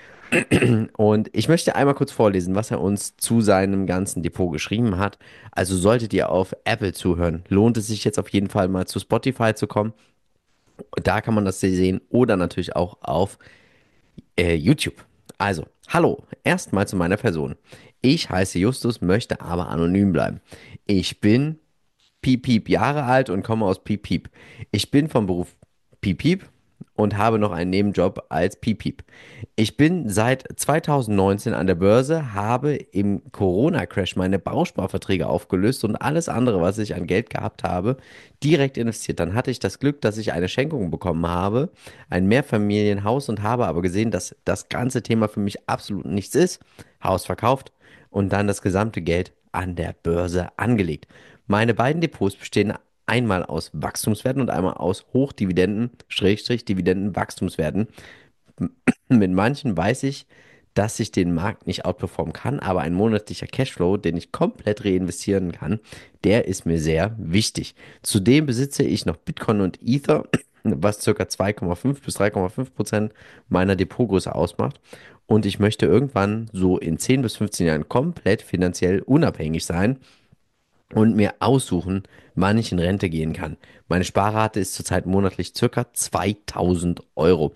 Speaker 1: Und ich möchte einmal kurz vorlesen, was er uns zu seinem ganzen Depot geschrieben hat. Also solltet ihr auf Apple zuhören, lohnt es sich jetzt auf jeden Fall mal zu Spotify zu kommen. Da kann man das sehen oder natürlich auch auf äh, YouTube. Also, hallo, erstmal zu meiner Person. Ich heiße Justus, möchte aber anonym bleiben. Ich bin Piep Piep Jahre alt und komme aus Piep Piep. Ich bin vom Beruf Piep Piep und habe noch einen Nebenjob als Piep Piep. Ich bin seit zwanzig neunzehn an der Börse, habe im Corona-Crash meine Bausparverträge aufgelöst und alles andere, was ich an Geld gehabt habe, direkt investiert. Dann hatte ich das Glück, dass ich eine Schenkung bekommen habe, ein Mehrfamilienhaus und habe aber gesehen, dass das ganze Thema für mich absolut nichts ist. Haus verkauft und dann das gesamte Geld an der Börse angelegt. Meine beiden Depots bestehen einmal aus Wachstumswerten und einmal aus Hochdividenden, Schrägstrich Dividendenwachstumswerten. Mit manchen weiß ich, dass ich den Markt nicht outperformen kann, aber ein monatlicher Cashflow, den ich komplett reinvestieren kann, der ist mir sehr wichtig. Zudem besitze ich noch Bitcoin und Ether, was ca. zwei Komma fünf bis drei Komma fünf Prozent meiner Depotgröße ausmacht. Und ich möchte irgendwann so in zehn bis fünfzehn Jahren komplett finanziell unabhängig sein und mir aussuchen, wann ich in Rente gehen kann. Meine Sparrate ist zurzeit monatlich circa zweitausend Euro.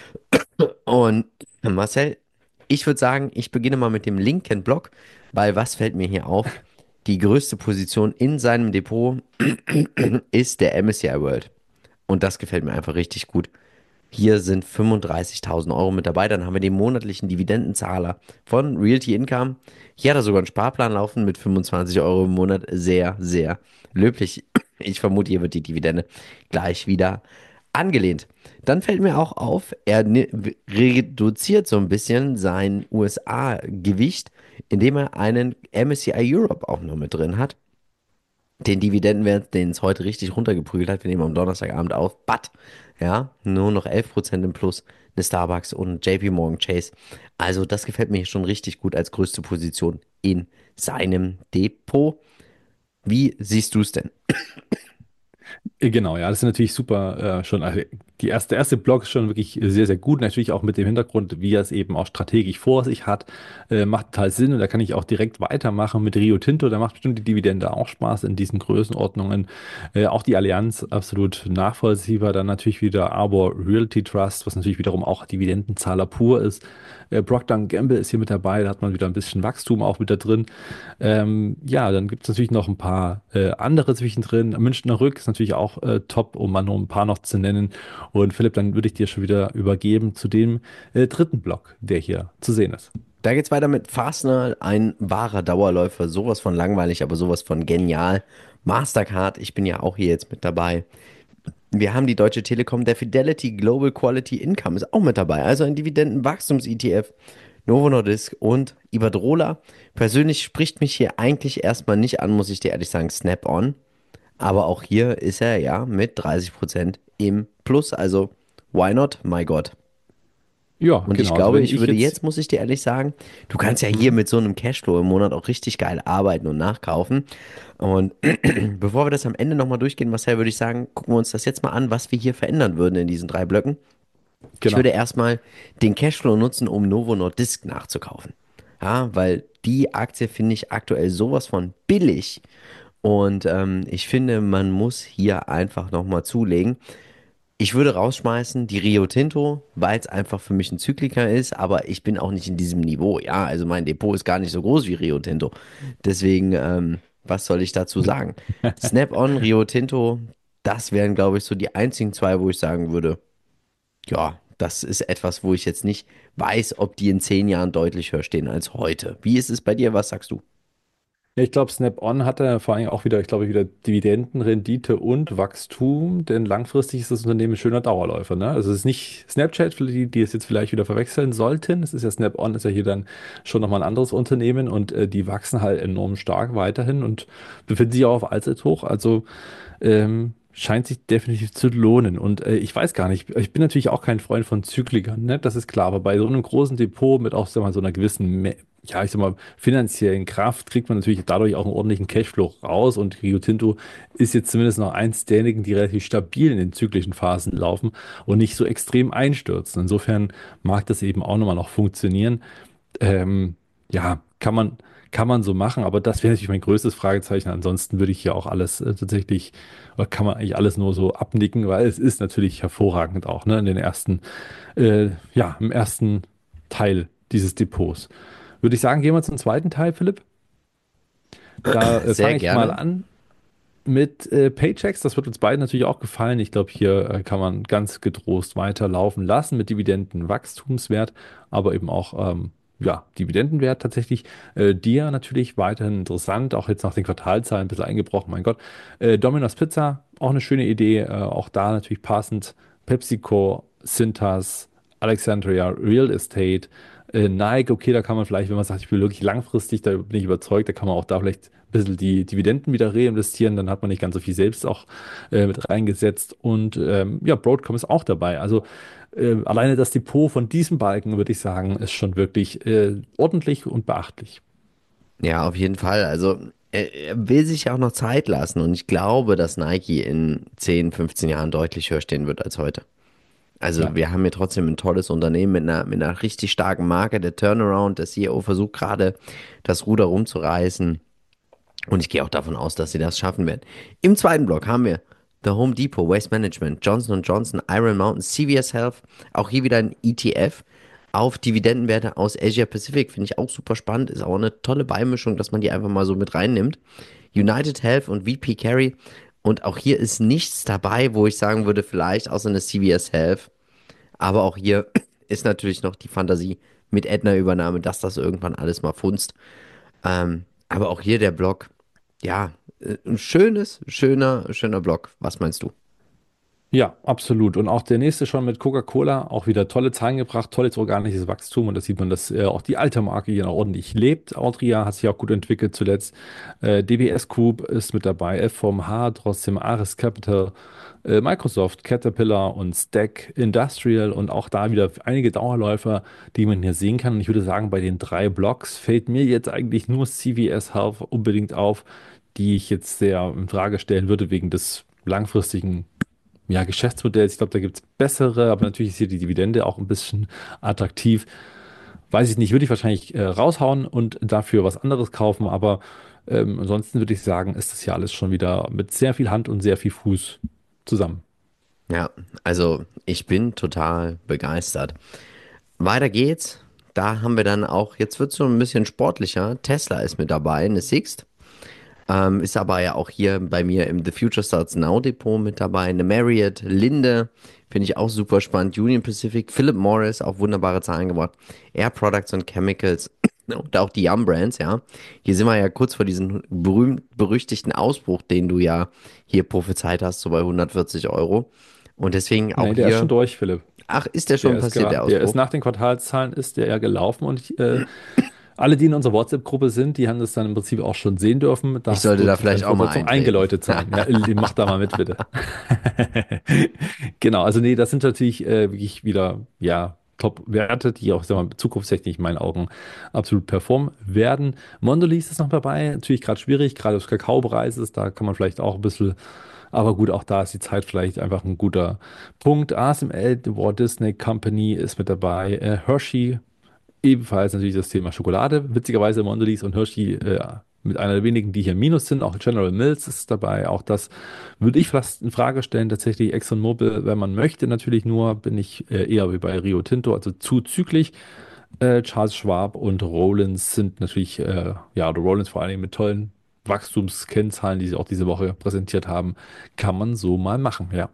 Speaker 1: Und Marcel, ich würde sagen, ich beginne mal mit dem linken Block, weil was fällt mir hier auf? Die größte Position in seinem Depot ist der M S C I World. Und das gefällt mir einfach richtig gut. Hier sind fünfunddreißigtausend Euro mit dabei. Dann haben wir den monatlichen Dividendenzahler von Realty Income. Hier hat er sogar einen Sparplan laufen mit fünfundzwanzig Euro im Monat. Sehr, sehr löblich. Ich vermute, hier wird die Dividende gleich wieder angelehnt. Dann fällt mir auch auf, er ni- reduziert so ein bisschen sein U S A-Gewicht, indem er einen M S C I Europe auch noch mit drin hat. Den Dividendenwert, den es heute richtig runtergeprügelt hat. Wir nehmen am Donnerstagabend auf. But, ja, nur noch elf Prozent im Plus. Eine Starbucks und J P Morgan Chase. Also das gefällt mir schon richtig gut als größte Position in seinem Depot. Wie siehst du es denn?
Speaker 2: Äh, Genau, ja, das ist natürlich super äh, schon. Also die erste, der erste Block ist schon wirklich sehr, sehr gut. Natürlich auch mit dem Hintergrund, wie er es eben auch strategisch vor sich hat, äh, macht total Sinn. Und da kann ich auch direkt weitermachen mit Rio Tinto. Da macht bestimmt die Dividende auch Spaß in diesen Größenordnungen. Äh, auch die Allianz absolut nachvollziehbar. Dann natürlich wieder Arbor Realty Trust, was natürlich wiederum auch Dividendenzahler pur ist. Äh, Procter und Gamble ist hier mit dabei. Da hat man wieder ein bisschen Wachstum auch mit da drin. Ähm, ja, dann gibt es natürlich noch ein paar äh, andere zwischendrin. Münchner Rück ist natürlich auch äh, top, um mal nur ein paar noch zu nennen. Und Philipp, dann würde ich dir schon wieder übergeben zu dem äh, dritten Block, der hier zu sehen ist.
Speaker 1: Da geht's weiter mit Fastnal, ein wahrer Dauerläufer, sowas von langweilig, aber sowas von genial. Mastercard, ich bin ja auch hier jetzt mit dabei. Wir haben die Deutsche Telekom, der Fidelity Global Quality Income ist auch mit dabei, also ein Dividendenwachstums-E T F, Novo Nordisk und Iberdrola. Persönlich spricht mich hier eigentlich erstmal nicht an, muss ich dir ehrlich sagen, Snap-on. Aber auch hier ist er ja mit dreißig Prozent im Plus, also why not, my God.
Speaker 2: Ja,
Speaker 1: Und ich
Speaker 2: genau. Also
Speaker 1: glaube,
Speaker 2: wenn
Speaker 1: ich
Speaker 2: ich
Speaker 1: würde
Speaker 2: jetzt,
Speaker 1: jetzt, muss ich dir ehrlich sagen, du kannst ja hier
Speaker 2: Mhm.
Speaker 1: mit so einem Cashflow im Monat auch richtig geil arbeiten und nachkaufen. Und bevor wir das am Ende nochmal durchgehen, Marcel, würde ich sagen, gucken wir uns das jetzt mal an, was wir hier verändern würden in diesen drei Blöcken. Ich würde
Speaker 2: Genau.
Speaker 1: erstmal den Cashflow nutzen, um Novo Nordisk nachzukaufen. Ja, weil die Aktie finde ich aktuell sowas von billig. Und ähm, ich finde, man muss hier einfach nochmal zulegen. Ich würde rausschmeißen die Rio Tinto, weil es einfach für mich ein Zyklika ist, aber ich bin auch nicht in diesem Niveau. Ja, also mein Depot ist gar nicht so groß wie Rio Tinto. Deswegen, ähm, was soll ich dazu sagen? Snap-on, Rio Tinto, das wären, glaube ich, so die einzigen zwei, wo ich sagen würde, ja, das ist etwas, wo ich jetzt nicht weiß, ob die in zehn Jahren deutlich höher stehen als heute. Wie ist es bei dir? Was sagst du?
Speaker 2: Ja, ich glaube, Snap-on hat er vor allem auch wieder, ich glaube, wieder Dividendenrendite und Wachstum, denn langfristig ist das Unternehmen ein schöner Dauerläufer. Ne? Also es ist nicht Snapchat, für die, die es jetzt vielleicht wieder verwechseln sollten. Es ist ja Snap-on, ist ja hier dann schon nochmal ein anderes Unternehmen und äh, die wachsen halt enorm stark weiterhin und befinden sich auch auf Allzeithoch. Also ähm, scheint sich definitiv zu lohnen. Und äh, ich weiß gar nicht, ich bin natürlich auch kein Freund von Zyklikern, ne? Das ist klar, aber bei so einem großen Depot mit auch sag mal, so einer gewissen, Me- ja, ich sag mal, finanziellen Kraft kriegt man natürlich dadurch auch einen ordentlichen Cashflow raus. Und Rio Tinto ist jetzt zumindest noch eins derjenigen, die relativ stabil in den zyklischen Phasen laufen und nicht so extrem einstürzen. Insofern mag das eben auch nochmal noch funktionieren. Ähm, ja, kann man, kann man so machen, aber das wäre natürlich mein größtes Fragezeichen. Ansonsten würde ich hier auch alles äh, tatsächlich, oder kann man eigentlich alles nur so abnicken, weil es ist natürlich hervorragend auch, ne, in den ersten, äh, ja, im ersten Teil dieses Depots. Würde ich sagen, gehen wir zum zweiten Teil, Philipp. Da äh,
Speaker 1: Sehr
Speaker 2: fange ich mal
Speaker 1: gerne.
Speaker 2: an mit äh, Paychecks. Das wird uns beiden natürlich auch gefallen. Ich glaube, hier äh, kann man ganz getrost weiterlaufen lassen mit Dividendenwachstumswert, aber eben auch ähm, ja, Dividendenwert tatsächlich. Äh, Dia natürlich weiterhin interessant, auch jetzt nach den Quartalzahlen ein bisschen eingebrochen, mein Gott. Äh, Domino's Pizza, auch eine schöne Idee, äh, auch da natürlich passend. PepsiCo, Cintas, Alexandria Real Estate, äh, Nike, okay, da kann man vielleicht, wenn man sagt, ich will wirklich langfristig, da bin ich überzeugt, da kann man auch da vielleicht ein bisschen die Dividenden wieder reinvestieren, dann hat man nicht ganz so viel selbst auch äh, mit reingesetzt. Und ähm, ja, Broadcom ist auch dabei. Also äh, alleine das Depot von diesem Balken, würde ich sagen, ist schon wirklich äh, ordentlich und beachtlich.
Speaker 1: Ja, auf jeden Fall. Also er, er will sich ja auch noch Zeit lassen und ich glaube, dass Nike in zehn, fünfzehn Jahren deutlich höher stehen wird als heute. Also
Speaker 2: Ja.
Speaker 1: wir haben hier trotzdem ein tolles Unternehmen mit einer, mit einer richtig starken Marke. Der Turnaround, der C E O versucht gerade das Ruder rumzureißen und ich gehe auch davon aus, dass sie das schaffen werden. Im zweiten Block haben wir The Home Depot, Waste Management, Johnson und Johnson, Iron Mountain, C V S Health, auch hier wieder ein E T F auf Dividendenwerte aus Asia Pacific. Finde ich auch super spannend. Ist auch eine tolle Beimischung, dass man die einfach mal so mit reinnimmt. United Health und V P Carry. Und auch hier ist nichts dabei, wo ich sagen würde, vielleicht außer eine C V S Health. Aber auch hier ist natürlich noch die Fantasie mit Aetna-Übernahme, dass das irgendwann alles mal funzt. Ähm, aber auch hier der Block, ja, äh, ein schönes, schöner, schöner Block. Was meinst du?
Speaker 2: Ja, absolut. Und auch der nächste schon mit Coca-Cola, auch wieder tolle Zahlen gebracht, tolles organisches Wachstum. Und da sieht man, dass äh, auch die alte Marke hier noch ordentlich lebt. Altria hat sich auch gut entwickelt zuletzt. Äh, D B S Group ist mit dabei, F V M H, trotzdem Ares Capital, äh, Microsoft, Caterpillar und Stack Industrial. Und auch da wieder einige Dauerläufer, die man hier sehen kann. Und ich würde sagen, bei den drei Blocks fällt mir jetzt eigentlich nur C V S Health unbedingt auf, die ich jetzt sehr in Frage stellen würde, wegen des langfristigen ja, Geschäftsmodells. Ich glaube, da gibt es bessere, aber natürlich ist hier die Dividende auch ein bisschen attraktiv. Weiß ich nicht, würde ich wahrscheinlich äh, raushauen und dafür was anderes kaufen, aber ähm, ansonsten würde ich sagen, ist das ja alles schon wieder mit sehr viel Hand und sehr viel Fuß zusammen.
Speaker 1: Ja, also ich bin total begeistert. Weiter geht's. Da haben wir dann auch, jetzt wird es so ein bisschen sportlicher. Tesla ist mit dabei, eine Sixt. Ähm, ist aber ja auch hier bei mir im The Future Starts Now Depot mit dabei. Eine Marriott, Linde, finde ich auch super spannend. Union Pacific, Philip Morris, auch wunderbare Zahlen gebracht. Air Products und Chemicals und auch die Yum Brands, ja. Hier sind wir ja kurz vor diesem berühmt-berüchtigten Ausbruch, den du ja hier prophezeit hast, so bei hundertvierzig Euro. Und deswegen auch
Speaker 2: Nee, der ist schon
Speaker 1: hier,
Speaker 2: durch, Philipp.
Speaker 1: ach, ist der
Speaker 2: Der
Speaker 1: schon
Speaker 2: ist,
Speaker 1: passiert,
Speaker 2: gra-
Speaker 1: der
Speaker 2: der ist
Speaker 1: Ausbruch?
Speaker 2: nach den Quartalszahlen ist der ja gelaufen und ich, äh, alle, die in unserer WhatsApp-Gruppe sind, die haben das dann im Prinzip auch schon sehen dürfen.
Speaker 1: Ich
Speaker 2: Das
Speaker 1: sollte da
Speaker 2: wird
Speaker 1: vielleicht
Speaker 2: eine
Speaker 1: auch mal
Speaker 2: Fortsetzung
Speaker 1: eintreten.
Speaker 2: eingeläutet sein. Ja, Illy, mach da mal mit, bitte. Genau, also nee, das sind natürlich äh, wirklich wieder, ja, Top-Werte, die auch, sagen wir mal, zukunftstechnisch in meinen Augen absolut performen werden. Mondelez ist noch dabei, natürlich gerade schwierig, gerade des Kakaopreises, da kann man vielleicht auch ein bisschen, aber gut, auch da ist die Zeit vielleicht einfach ein guter Punkt. A S M L, die Walt Disney Company ist mit dabei, äh, Hershey, ebenfalls natürlich das Thema Schokolade. Witzigerweise Mondelez und Hershey äh, mit einer der wenigen, die hier im Minus sind. Auch General Mills ist dabei. Auch das würde ich fast in Frage stellen. Tatsächlich ExxonMobil, wenn man möchte, natürlich nur, bin ich äh, eher wie bei Rio Tinto, also zuzüglich. Äh, Charles Schwab und Rollins sind natürlich, äh, ja, oder Rollins vor allen Dingen mit tollen Wachstumskennzahlen, die sie auch diese Woche präsentiert haben, kann man so mal machen, ja.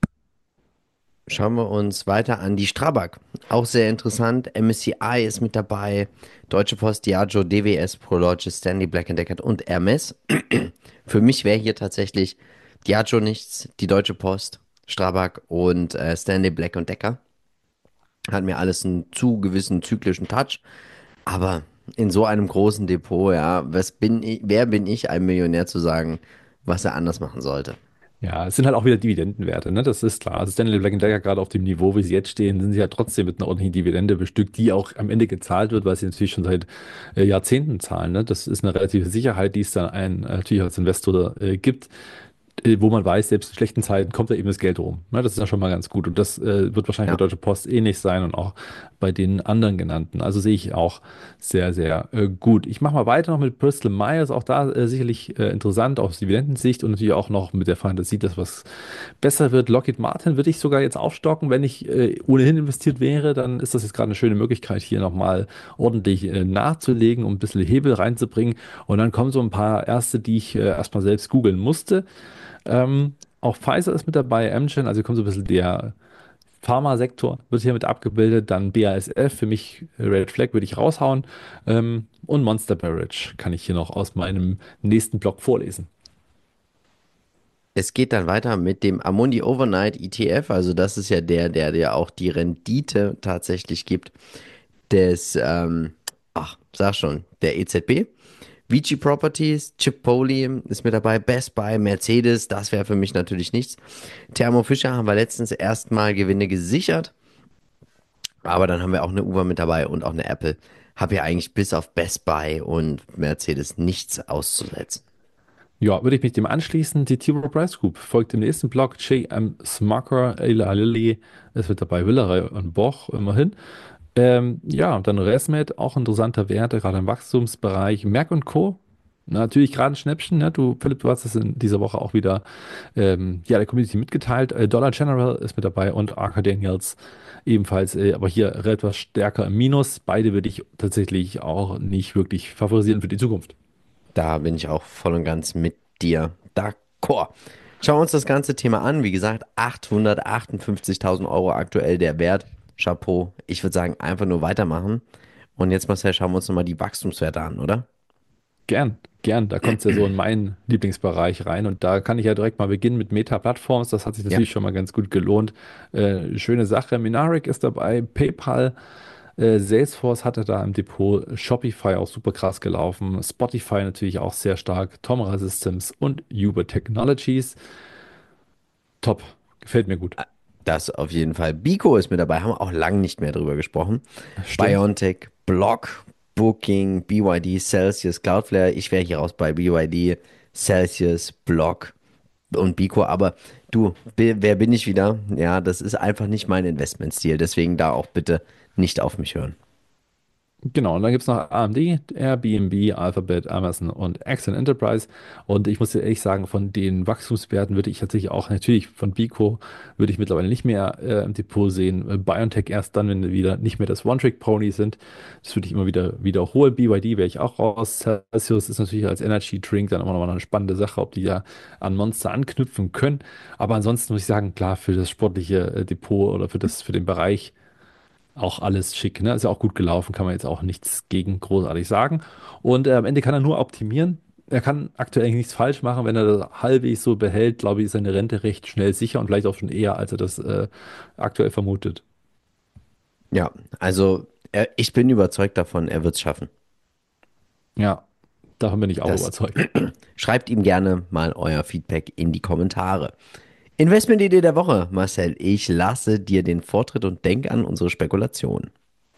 Speaker 1: Schauen wir uns weiter an die Strabag. Auch sehr interessant. M S C I ist mit dabei. Deutsche Post, Diageo, D W S, Prologis, Stanley Black and Decker und Hermes. Für mich wäre hier tatsächlich Diageo nichts, die Deutsche Post, Strabag und äh, Stanley Black und Decker. Hat mir alles einen zu gewissen zyklischen Touch. Aber in so einem großen Depot, ja, was bin ich, wer bin ich, ein Millionär zu sagen, was er anders machen sollte?
Speaker 2: Ja, es sind halt auch wieder Dividendenwerte, ne? Das ist klar. Also Stanley Black Decker gerade auf dem Niveau, wie sie jetzt stehen, sind sie ja trotzdem mit einer ordentlichen Dividende bestückt, die auch am Ende gezahlt wird, weil sie natürlich schon seit äh, Jahrzehnten zahlen, ne? Das ist eine relative Sicherheit, die es dann ein, äh, natürlich als Investor äh, gibt, äh, wo man weiß, selbst in schlechten Zeiten kommt da eben das Geld rum. Ne? Das ist ja schon mal ganz gut. Und das äh, wird wahrscheinlich bei
Speaker 1: Ja.
Speaker 2: Deutsche Post ähnlich sein und auch bei den anderen genannten. Also sehe ich auch sehr, sehr äh, gut. Ich mache mal weiter noch mit Bristol Myers. Auch da äh, sicherlich äh, interessant aus Dividendensicht und natürlich auch noch mit der Fantasie, dass was besser wird. Lockheed Martin würde ich sogar jetzt aufstocken. Wenn ich äh, ohnehin investiert wäre, dann ist das jetzt gerade eine schöne Möglichkeit, hier nochmal ordentlich äh, nachzulegen, um ein bisschen Hebel reinzubringen. Und dann kommen so ein paar erste, die ich äh, erstmal selbst googeln musste. Ähm, auch Pfizer ist mit dabei, Amgen, also hier kommt so ein bisschen der Pharmasektor, wird hier mit abgebildet, dann B A S F, für mich äh, Red Flag würde ich raushauen, ähm, und Monster Beverage kann ich hier noch aus meinem nächsten Blog vorlesen.
Speaker 1: Es geht dann weiter mit dem Amundi Overnight E T F, also das ist ja der, der dir auch die Rendite tatsächlich gibt des, ähm, ach, sag schon, der E Z B. Vici Properties, Chipotle ist mit dabei, Best Buy, Mercedes, das wäre für mich natürlich nichts. Thermo Fisher haben wir letztens erstmal Gewinne gesichert, aber dann haben wir auch eine Uber mit dabei und auch eine Apple. Habe ja eigentlich bis auf Best Buy und Mercedes nichts auszusetzen.
Speaker 2: Ja, würde ich mich dem anschließen. Die T. Rowe Price Group folgt im nächsten Blog. J M. Smucker, Eli Lilly, es wird dabei Villeray und Boch, immerhin. Ähm, ja, und dann ResMed, auch interessanter Wert, gerade im Wachstumsbereich. Merck und Co. Natürlich gerade ein Schnäppchen, ne? Du, Philipp, du hast es in dieser Woche auch wieder ähm, ja, der Community mitgeteilt. Äh, Dollar General ist mit dabei und Arca Daniels ebenfalls, äh, aber hier etwas stärker im Minus. Beide würde ich tatsächlich auch nicht wirklich favorisieren für die Zukunft.
Speaker 1: Da bin ich auch voll und ganz mit dir d'accord. Schauen wir uns das ganze Thema an. Wie gesagt, achthundertachtundfünfzigtausend Euro aktuell der Wert. Chapeau. Ich würde sagen, einfach nur weitermachen. Und jetzt, Marcel, schauen wir uns nochmal die Wachstumswerte an, oder?
Speaker 2: Gern, gern. Da kommt es ja so in meinen Lieblingsbereich rein. Und da kann ich ja direkt mal beginnen mit Meta-Plattforms. Das hat sich
Speaker 1: Ja.
Speaker 2: natürlich schon mal ganz gut gelohnt. Äh, schöne Sache. Minaric ist dabei, PayPal, äh, Salesforce hatte da im Depot, Shopify auch super krass gelaufen, Spotify natürlich auch sehr stark, Tomra Systems und Uber Technologies. Top, gefällt mir gut.
Speaker 1: Das auf jeden Fall. Bico ist mit dabei, haben wir auch lange nicht mehr drüber gesprochen.
Speaker 2: Stimmt.
Speaker 1: BioNTech, Block, Booking, B Y D, Celsius, Cloudflare. Ich wäre hier raus bei B Y D, Celsius, Block. und Bico, aber du, wer wer bin ich wieder? Ja, das ist einfach nicht mein Investmentstil, deswegen da auch bitte nicht auf mich hören.
Speaker 2: Genau, und dann gibt es noch A M D, Airbnb, Alphabet, Amazon und Accent Enterprise. Und ich muss dir ehrlich sagen, von den Wachstumswerten würde ich tatsächlich auch, natürlich von Bico würde ich mittlerweile nicht mehr äh, im Depot sehen. Äh, BioNTech erst dann, wenn wir wieder nicht mehr das One-Trick-Pony sind. Das würde ich immer wieder wiederholen. B Y D wäre ich auch raus. Celsius ist natürlich als Energy Drink dann immer noch mal eine spannende Sache, ob die ja an Monster anknüpfen können. Aber ansonsten muss ich sagen, klar, für das sportliche äh, Depot oder für das, für den Bereich auch alles schick, ne? Ist ja auch gut gelaufen, kann man jetzt auch nichts gegen großartig sagen. Und äh, am Ende kann er nur optimieren. Er kann aktuell eigentlich nichts falsch machen. Wenn er das halbwegs so behält, glaube ich, ist seine Rente recht schnell sicher und vielleicht auch schon eher, als er das äh, aktuell vermutet.
Speaker 1: Ja, also er, ich bin überzeugt davon, er wird es schaffen.
Speaker 2: Ja, davon bin ich auch
Speaker 1: Das
Speaker 2: überzeugt.
Speaker 1: schreibt ihm gerne mal euer Feedback in die Kommentare. Investmentidee der Woche, Marcel. Ich lasse dir den Vortritt und denk an unsere Spekulation.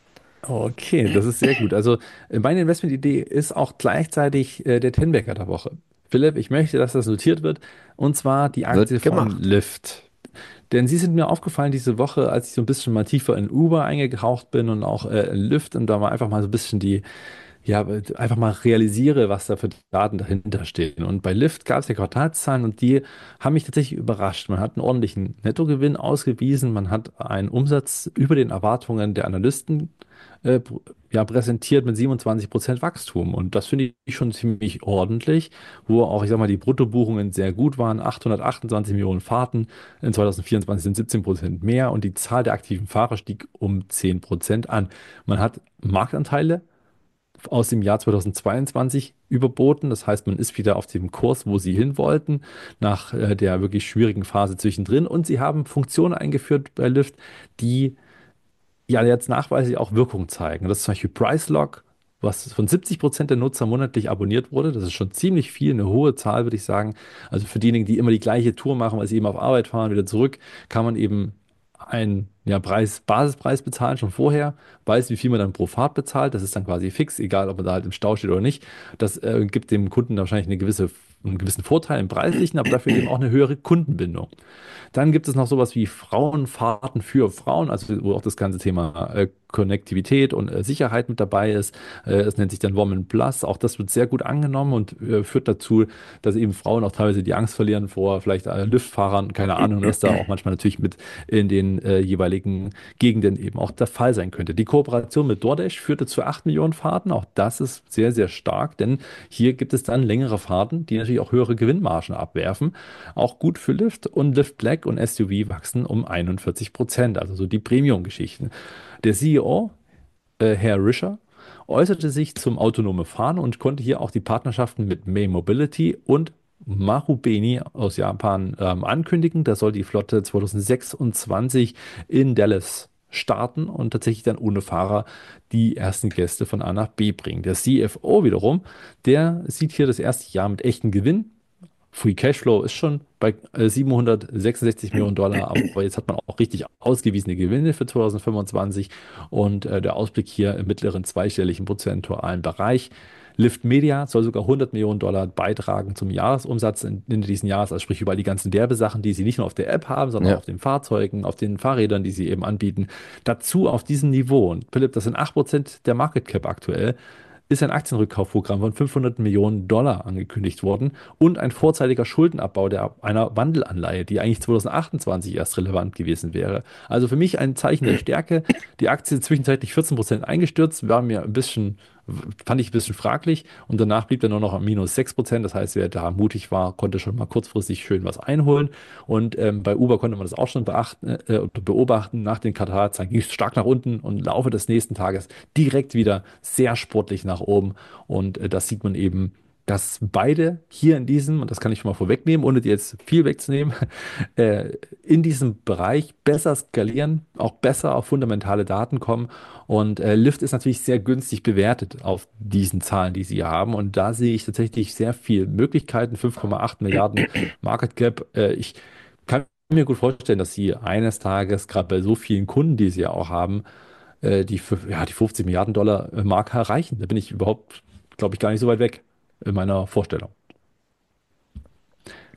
Speaker 2: Okay, das ist sehr gut. Also äh, meine Investmentidee ist auch gleichzeitig äh, der Tinberger der Woche. Philipp, ich möchte, dass das notiert wird, und zwar die Aktie
Speaker 1: Wird
Speaker 2: von
Speaker 1: gemacht.
Speaker 2: Lyft. Denn sie sind mir aufgefallen diese Woche, als ich so ein bisschen mal tiefer in Uber eingetaucht bin und auch äh, in Lyft und da mal einfach mal so ein bisschen die, ja, einfach mal realisiere, was da für Daten dahinter stehen. Und bei Lyft gab es ja Quartalszahlen und die haben mich tatsächlich überrascht. Man hat einen ordentlichen Nettogewinn ausgewiesen, man hat einen Umsatz über den Erwartungen der Analysten äh, pr- ja, präsentiert mit siebenundzwanzig Prozent Wachstum. Und das finde ich schon ziemlich ordentlich, wo auch, ich sag mal, die Bruttobuchungen sehr gut waren. achthundertachtundzwanzig Millionen Fahrten, in zwanzig vierundzwanzig sind siebzehn Prozent mehr und die Zahl der aktiven Fahrer stieg um zehn Prozent an. Man hat Marktanteile aus dem Jahr zweitausendzweiundzwanzig überboten. Das heißt, man ist wieder auf dem Kurs, wo sie hin wollten, nach äh, der wirklich schwierigen Phase zwischendrin. Und sie haben Funktionen eingeführt bei Lyft, die ja jetzt nachweislich auch Wirkung zeigen. Das ist zum Beispiel Price Lock, was von siebzig Prozent der Nutzer monatlich abonniert wurde. Das ist schon ziemlich viel, eine hohe Zahl, würde ich sagen. Also für diejenigen, die immer die gleiche Tour machen, weil sie eben auf Arbeit fahren, wieder zurück, kann man eben einen ja, Preis, Basispreis bezahlen schon vorher, weiß, wie viel man dann pro Fahrt bezahlt. Das ist dann quasi fix, egal ob man da halt im Stau steht oder nicht. Das äh, gibt dem Kunden wahrscheinlich eine gewisse, einen gewissen Vorteil im Preislichen, aber dafür eben auch eine höhere Kundenbindung. Dann gibt es noch sowas wie Frauenfahrten für Frauen, also wo auch das ganze Thema äh, Konnektivität und äh, Sicherheit mit dabei ist. Äh, es nennt sich dann Woman Plus. Auch das wird sehr gut angenommen und äh, führt dazu, dass eben Frauen auch teilweise die Angst verlieren vor vielleicht äh, Liftfahrern, keine Ahnung, was da auch manchmal natürlich mit in den äh, jeweiligen Gegenden eben auch der Fall sein könnte. Die Kooperation mit DoorDash führte zu acht Millionen Fahrten. Auch das ist sehr, sehr stark, denn hier gibt es dann längere Fahrten, die natürlich auch höhere Gewinnmargen abwerfen. Auch gut für Lyft, und Lyft Black und S U V wachsen um einundvierzig Prozent, also so die Premium-Geschichten. Der C E O, äh, Herr Rischer, äußerte sich zum autonome Fahren und konnte hier auch die Partnerschaften mit May Mobility und Marubeni aus Japan ähm, ankündigen. Da soll die Flotte zweitausendsechsundzwanzig in Dallas starten und tatsächlich dann ohne Fahrer die ersten Gäste von A nach B bringen. Der C F O wiederum, der sieht hier das erste Jahr mit echten Gewinn. Free Cashflow ist schon bei äh, siebenhundertsechsundsechzig Millionen Dollar, aber jetzt hat man auch richtig ausgewiesene Gewinne für zweitausendfünfundzwanzig und äh, der Ausblick hier im mittleren zweistelligen prozentualen Bereich. Lyft Media soll sogar hundert Millionen Dollar beitragen zum Jahresumsatz in, in diesem Jahres, also sprich über die ganzen Werbesachen, die sie nicht nur auf der App haben, sondern
Speaker 1: Ja.
Speaker 2: auch auf den Fahrzeugen, auf den Fahrrädern, die sie eben anbieten. Dazu auf diesem Niveau. Und Philipp, das sind acht Prozent der Market Cap aktuell, ist ein Aktienrückkaufprogramm von fünfhundert Millionen Dollar angekündigt worden und ein vorzeitiger Schuldenabbau der, einer Wandelanleihe, die eigentlich zweitausendachtundzwanzig erst relevant gewesen wäre. Also für mich ein Zeichen der Stärke. Die Aktie ist zwischenzeitlich vierzehn Prozent eingestürzt, war mir ein bisschen, fand ich ein bisschen fraglich, und danach blieb er nur noch am minus sechs Prozent. Das heißt, wer da mutig war, konnte schon mal kurzfristig schön was einholen. Und ähm, bei Uber konnte man das auch schon beachten, äh, beobachten. Nach den Quartalzahlen ging es stark nach unten und im Laufe des nächsten Tages direkt wieder sehr sportlich nach oben. Und äh, das sieht man eben, dass beide hier in diesem, und das kann ich schon mal vorwegnehmen, ohne dir jetzt viel wegzunehmen, äh, in diesem Bereich besser skalieren, auch besser auf fundamentale Daten kommen. Und äh, Lyft ist natürlich sehr günstig bewertet auf diesen Zahlen, die sie haben. Und da sehe ich tatsächlich sehr viele Möglichkeiten. fünf Komma acht Milliarden Market Cap. Äh, ich kann mir gut vorstellen, dass sie eines Tages, gerade bei so vielen Kunden, die sie ja auch haben, äh, die, für, ja, die fünfzig Milliarden Dollar äh, Marke erreichen. Da bin ich überhaupt, glaube ich, gar nicht so weit weg in meiner Vorstellung.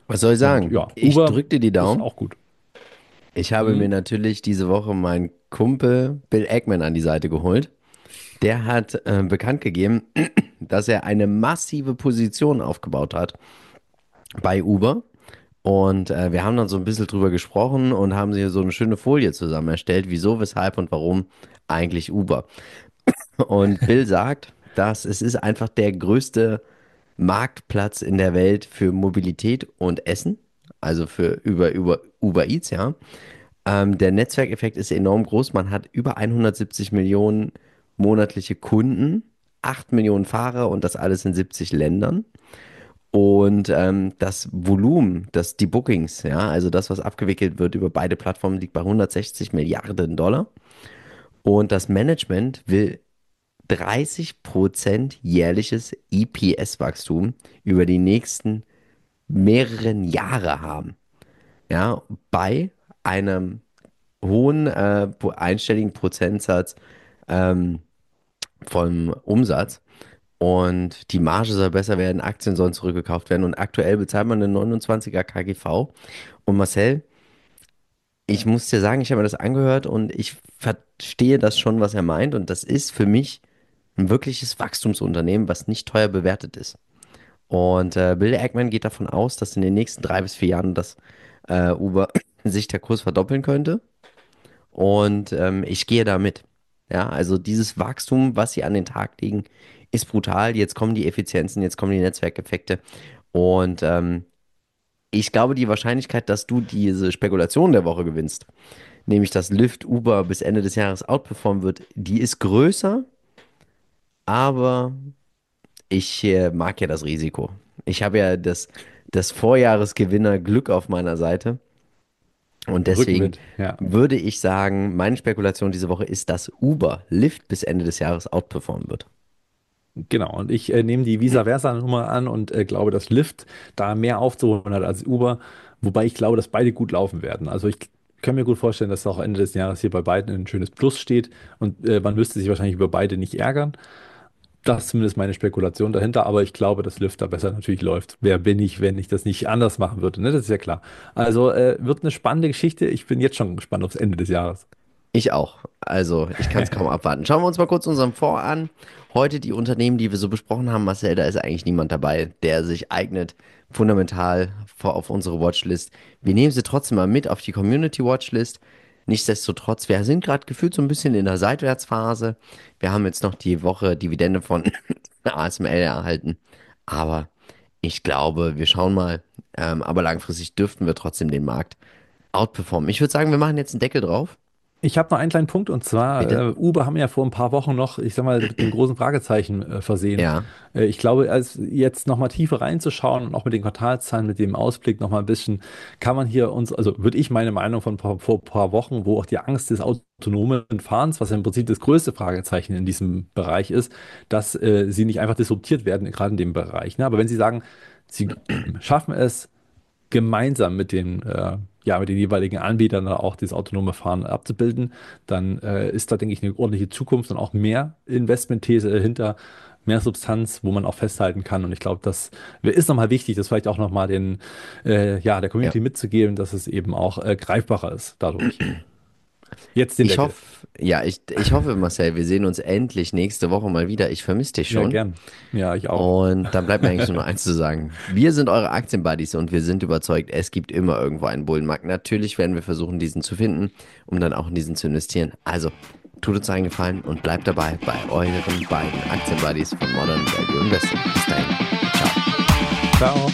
Speaker 1: Was soll ich
Speaker 2: Und
Speaker 1: sagen?
Speaker 2: ja,
Speaker 1: Ich
Speaker 2: Uber
Speaker 1: drück dir die
Speaker 2: ist
Speaker 1: Daumen.
Speaker 2: auch gut.
Speaker 1: Ich habe
Speaker 2: Mhm.
Speaker 1: mir natürlich diese Woche meinen Kumpel Bill Ackman an die Seite geholt. Der hat äh, bekannt gegeben, dass er eine massive Position aufgebaut hat bei Uber. Und äh, wir haben dann so ein bisschen drüber gesprochen und haben hier so eine schöne Folie zusammen erstellt, wieso, weshalb und warum eigentlich Uber. Und Bill sagt, dass es ist einfach der größte Marktplatz in der Welt für Mobilität und Essen, also für über, über Uber Eats, ja. Ähm, der Netzwerkeffekt ist enorm groß. Man hat über hundertsiebzig Millionen monatliche Kunden, acht Millionen Fahrer und das alles in siebzig Ländern. Und ähm, das Volumen, das, die Bookings, ja, also das, was abgewickelt wird über beide Plattformen, liegt bei hundertsechzig Milliarden Dollar. Und das Management will dreißig Prozent jährliches E P S-Wachstum über die nächsten mehreren Jahre haben. Ja, bei einem hohen äh, einstelligen Prozentsatz ähm, vom Umsatz. Und die Marge soll besser werden, Aktien sollen zurückgekauft werden. Und aktuell bezahlt man eine neunundzwanziger K G V. Und Marcel, ich muss dir sagen, ich habe mir das angehört und ich verstehe das schon, was er meint. Und das ist für mich ein wirkliches Wachstumsunternehmen, was nicht teuer bewertet ist. Und äh, Bill Ackman geht davon aus, dass in den nächsten drei bis vier Jahren das äh, Uber sich der Kurs verdoppeln könnte. Und ähm, ich gehe da mit. Ja, also dieses Wachstum, was sie an den Tag legen, ist brutal. Jetzt kommen die Effizienzen, jetzt kommen die Netzwerkeffekte. Und ähm, ich glaube, die Wahrscheinlichkeit, dass du diese Spekulation der Woche gewinnst, nämlich dass Lyft Uber bis Ende des Jahres outperformen wird, die ist größer, aber ich äh, mag ja das Risiko. Ich habe ja das, das Vorjahresgewinner Glück auf meiner Seite. Und deswegen
Speaker 2: Rückenwind, ja.
Speaker 1: würde ich sagen, meine Spekulation diese Woche ist, dass Uber Lyft bis Ende des Jahres outperformen wird.
Speaker 2: Genau, und ich äh, nehme die Vice Versa-Nummer an und äh, glaube, dass Lyft da mehr aufzuholen hat als Uber, wobei ich glaube, dass beide gut laufen werden. Also ich kann mir gut vorstellen, dass auch Ende des Jahres hier bei beiden ein schönes Plus steht und äh, man müsste sich wahrscheinlich über beide nicht ärgern. Das ist zumindest meine Spekulation dahinter, aber ich glaube, dass Lyft da besser natürlich läuft. Wer bin ich, wenn ich das nicht anders machen würde? Ne? Das ist ja klar. Also äh, wird eine spannende Geschichte. Ich bin jetzt schon gespannt aufs Ende des Jahres.
Speaker 1: Ich auch. Also, ich kann es kaum abwarten. Schauen wir uns mal kurz unseren Fonds an. Heute die Unternehmen, die wir so besprochen haben, Marcel, da ist eigentlich niemand dabei, der sich eignet, fundamental vor, auf unsere Watchlist. Wir nehmen sie trotzdem mal mit auf die Community Watchlist. Nichtsdestotrotz, wir sind gerade gefühlt so ein bisschen in der Seitwärtsphase. Wir haben jetzt noch die Woche Dividende von A S M L erhalten. Aber ich glaube, wir schauen mal. Ähm, aber langfristig dürften wir trotzdem den Markt outperformen. Ich würde sagen, wir machen jetzt einen Deckel drauf.
Speaker 2: Ich habe noch einen kleinen Punkt und zwar,
Speaker 1: Bitte?
Speaker 2: äh, Uber haben ja vor ein paar Wochen noch, ich sag mal, mit einem großen Fragezeichen äh, versehen.
Speaker 1: Ja.
Speaker 2: Äh, ich glaube, als jetzt nochmal tiefer reinzuschauen und auch mit den Quartalszahlen, mit dem Ausblick nochmal ein bisschen, kann man hier uns, also würde ich meine Meinung von vor, vor ein paar Wochen, wo auch die Angst des autonomen Fahrens, was ja im Prinzip das größte Fragezeichen in diesem Bereich ist, dass äh, sie nicht einfach disruptiert werden, gerade in dem Bereich. Ne? Aber wenn Sie sagen, Sie schaffen es, gemeinsam mit den, äh, ja, mit den jeweiligen Anbietern da auch das autonome Fahren abzubilden, dann äh, ist da, denke ich, eine ordentliche Zukunft und auch mehr Investmentthese dahinter, mehr Substanz, wo man auch festhalten kann. Und ich glaube, das ist nochmal wichtig, das vielleicht auch nochmal den, äh, ja, der
Speaker 1: Ja.
Speaker 2: Community mitzugeben, dass es eben auch äh, greifbarer ist dadurch. Jetzt den
Speaker 1: Ich
Speaker 2: Deckel.
Speaker 1: hoffe, ja, ich, ich hoffe, Marcel, wir sehen uns endlich nächste Woche mal wieder. Ich vermisse dich
Speaker 2: Ja,
Speaker 1: schon.
Speaker 2: gern. Ja, ich auch.
Speaker 1: Und dann bleibt mir eigentlich nur noch eins zu sagen. Wir sind eure Aktienbuddies und wir sind überzeugt, es gibt immer irgendwo einen Bullenmarkt. Natürlich werden wir versuchen, diesen zu finden, um dann auch in diesen zu investieren. Also, tut uns einen Gefallen und bleibt dabei bei euren beiden Aktienbuddies von Modern Value Investing. Bis dahin. Ciao.
Speaker 2: Ciao.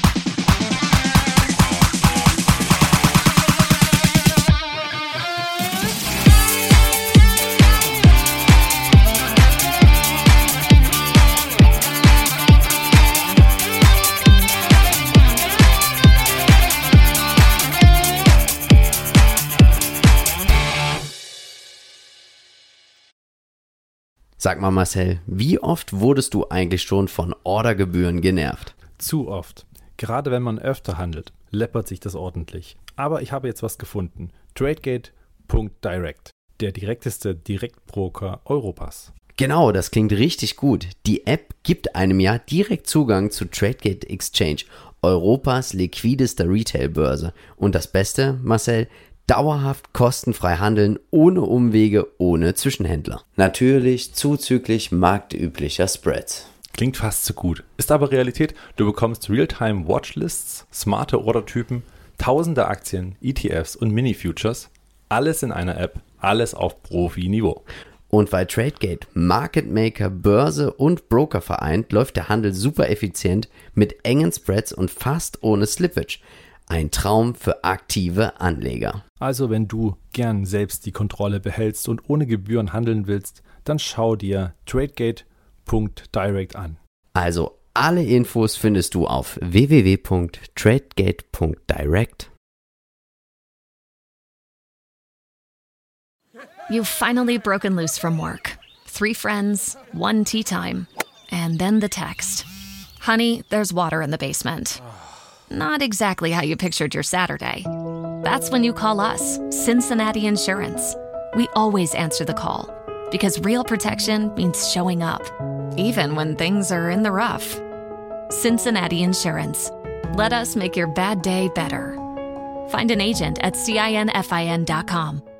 Speaker 4: Sag mal, Marcel, wie oft wurdest du eigentlich schon von Ordergebühren genervt?
Speaker 3: Zu oft. Gerade wenn man öfter handelt, läppert sich das ordentlich. Aber ich habe jetzt was gefunden. Tradegate Punkt Direct. Der direkteste Direktbroker Europas.
Speaker 4: Genau, das klingt richtig gut. Die App gibt einem ja direkt Zugang zu Tradegate Exchange, Europas liquideste Retailbörse. Und das Beste, Marcel, dauerhaft kostenfrei handeln, ohne Umwege, ohne Zwischenhändler. Natürlich zuzüglich marktüblicher Spreads.
Speaker 3: Klingt fast zu gut. Ist aber Realität. Du bekommst Realtime Watchlists, smarte Ordertypen, tausende Aktien, E T Fs und Mini-Futures. Alles in einer App, alles auf Profi-Niveau.
Speaker 4: Und weil Tradegate Market Maker, Börse und Broker vereint, läuft der Handel super effizient mit engen Spreads und fast ohne Slippage. Ein Traum für aktive Anleger.
Speaker 5: Also wenn du gern selbst die Kontrolle behältst und ohne Gebühren handeln willst, dann schau dir tradegate punkt direct an.
Speaker 4: Also alle Infos findest du auf w w w punkt tradegate punkt direct.
Speaker 6: You've finally broken loose from work. Three friends, one tea time, and then the text. Honey, there's water in the basement. Not exactly how you pictured your Saturday. That's when you call us, Cincinnati Insurance. We always answer the call because real protection means showing up, even when things are in the rough. Cincinnati Insurance. Let us make your bad day better. Find an agent at cinfin dot com.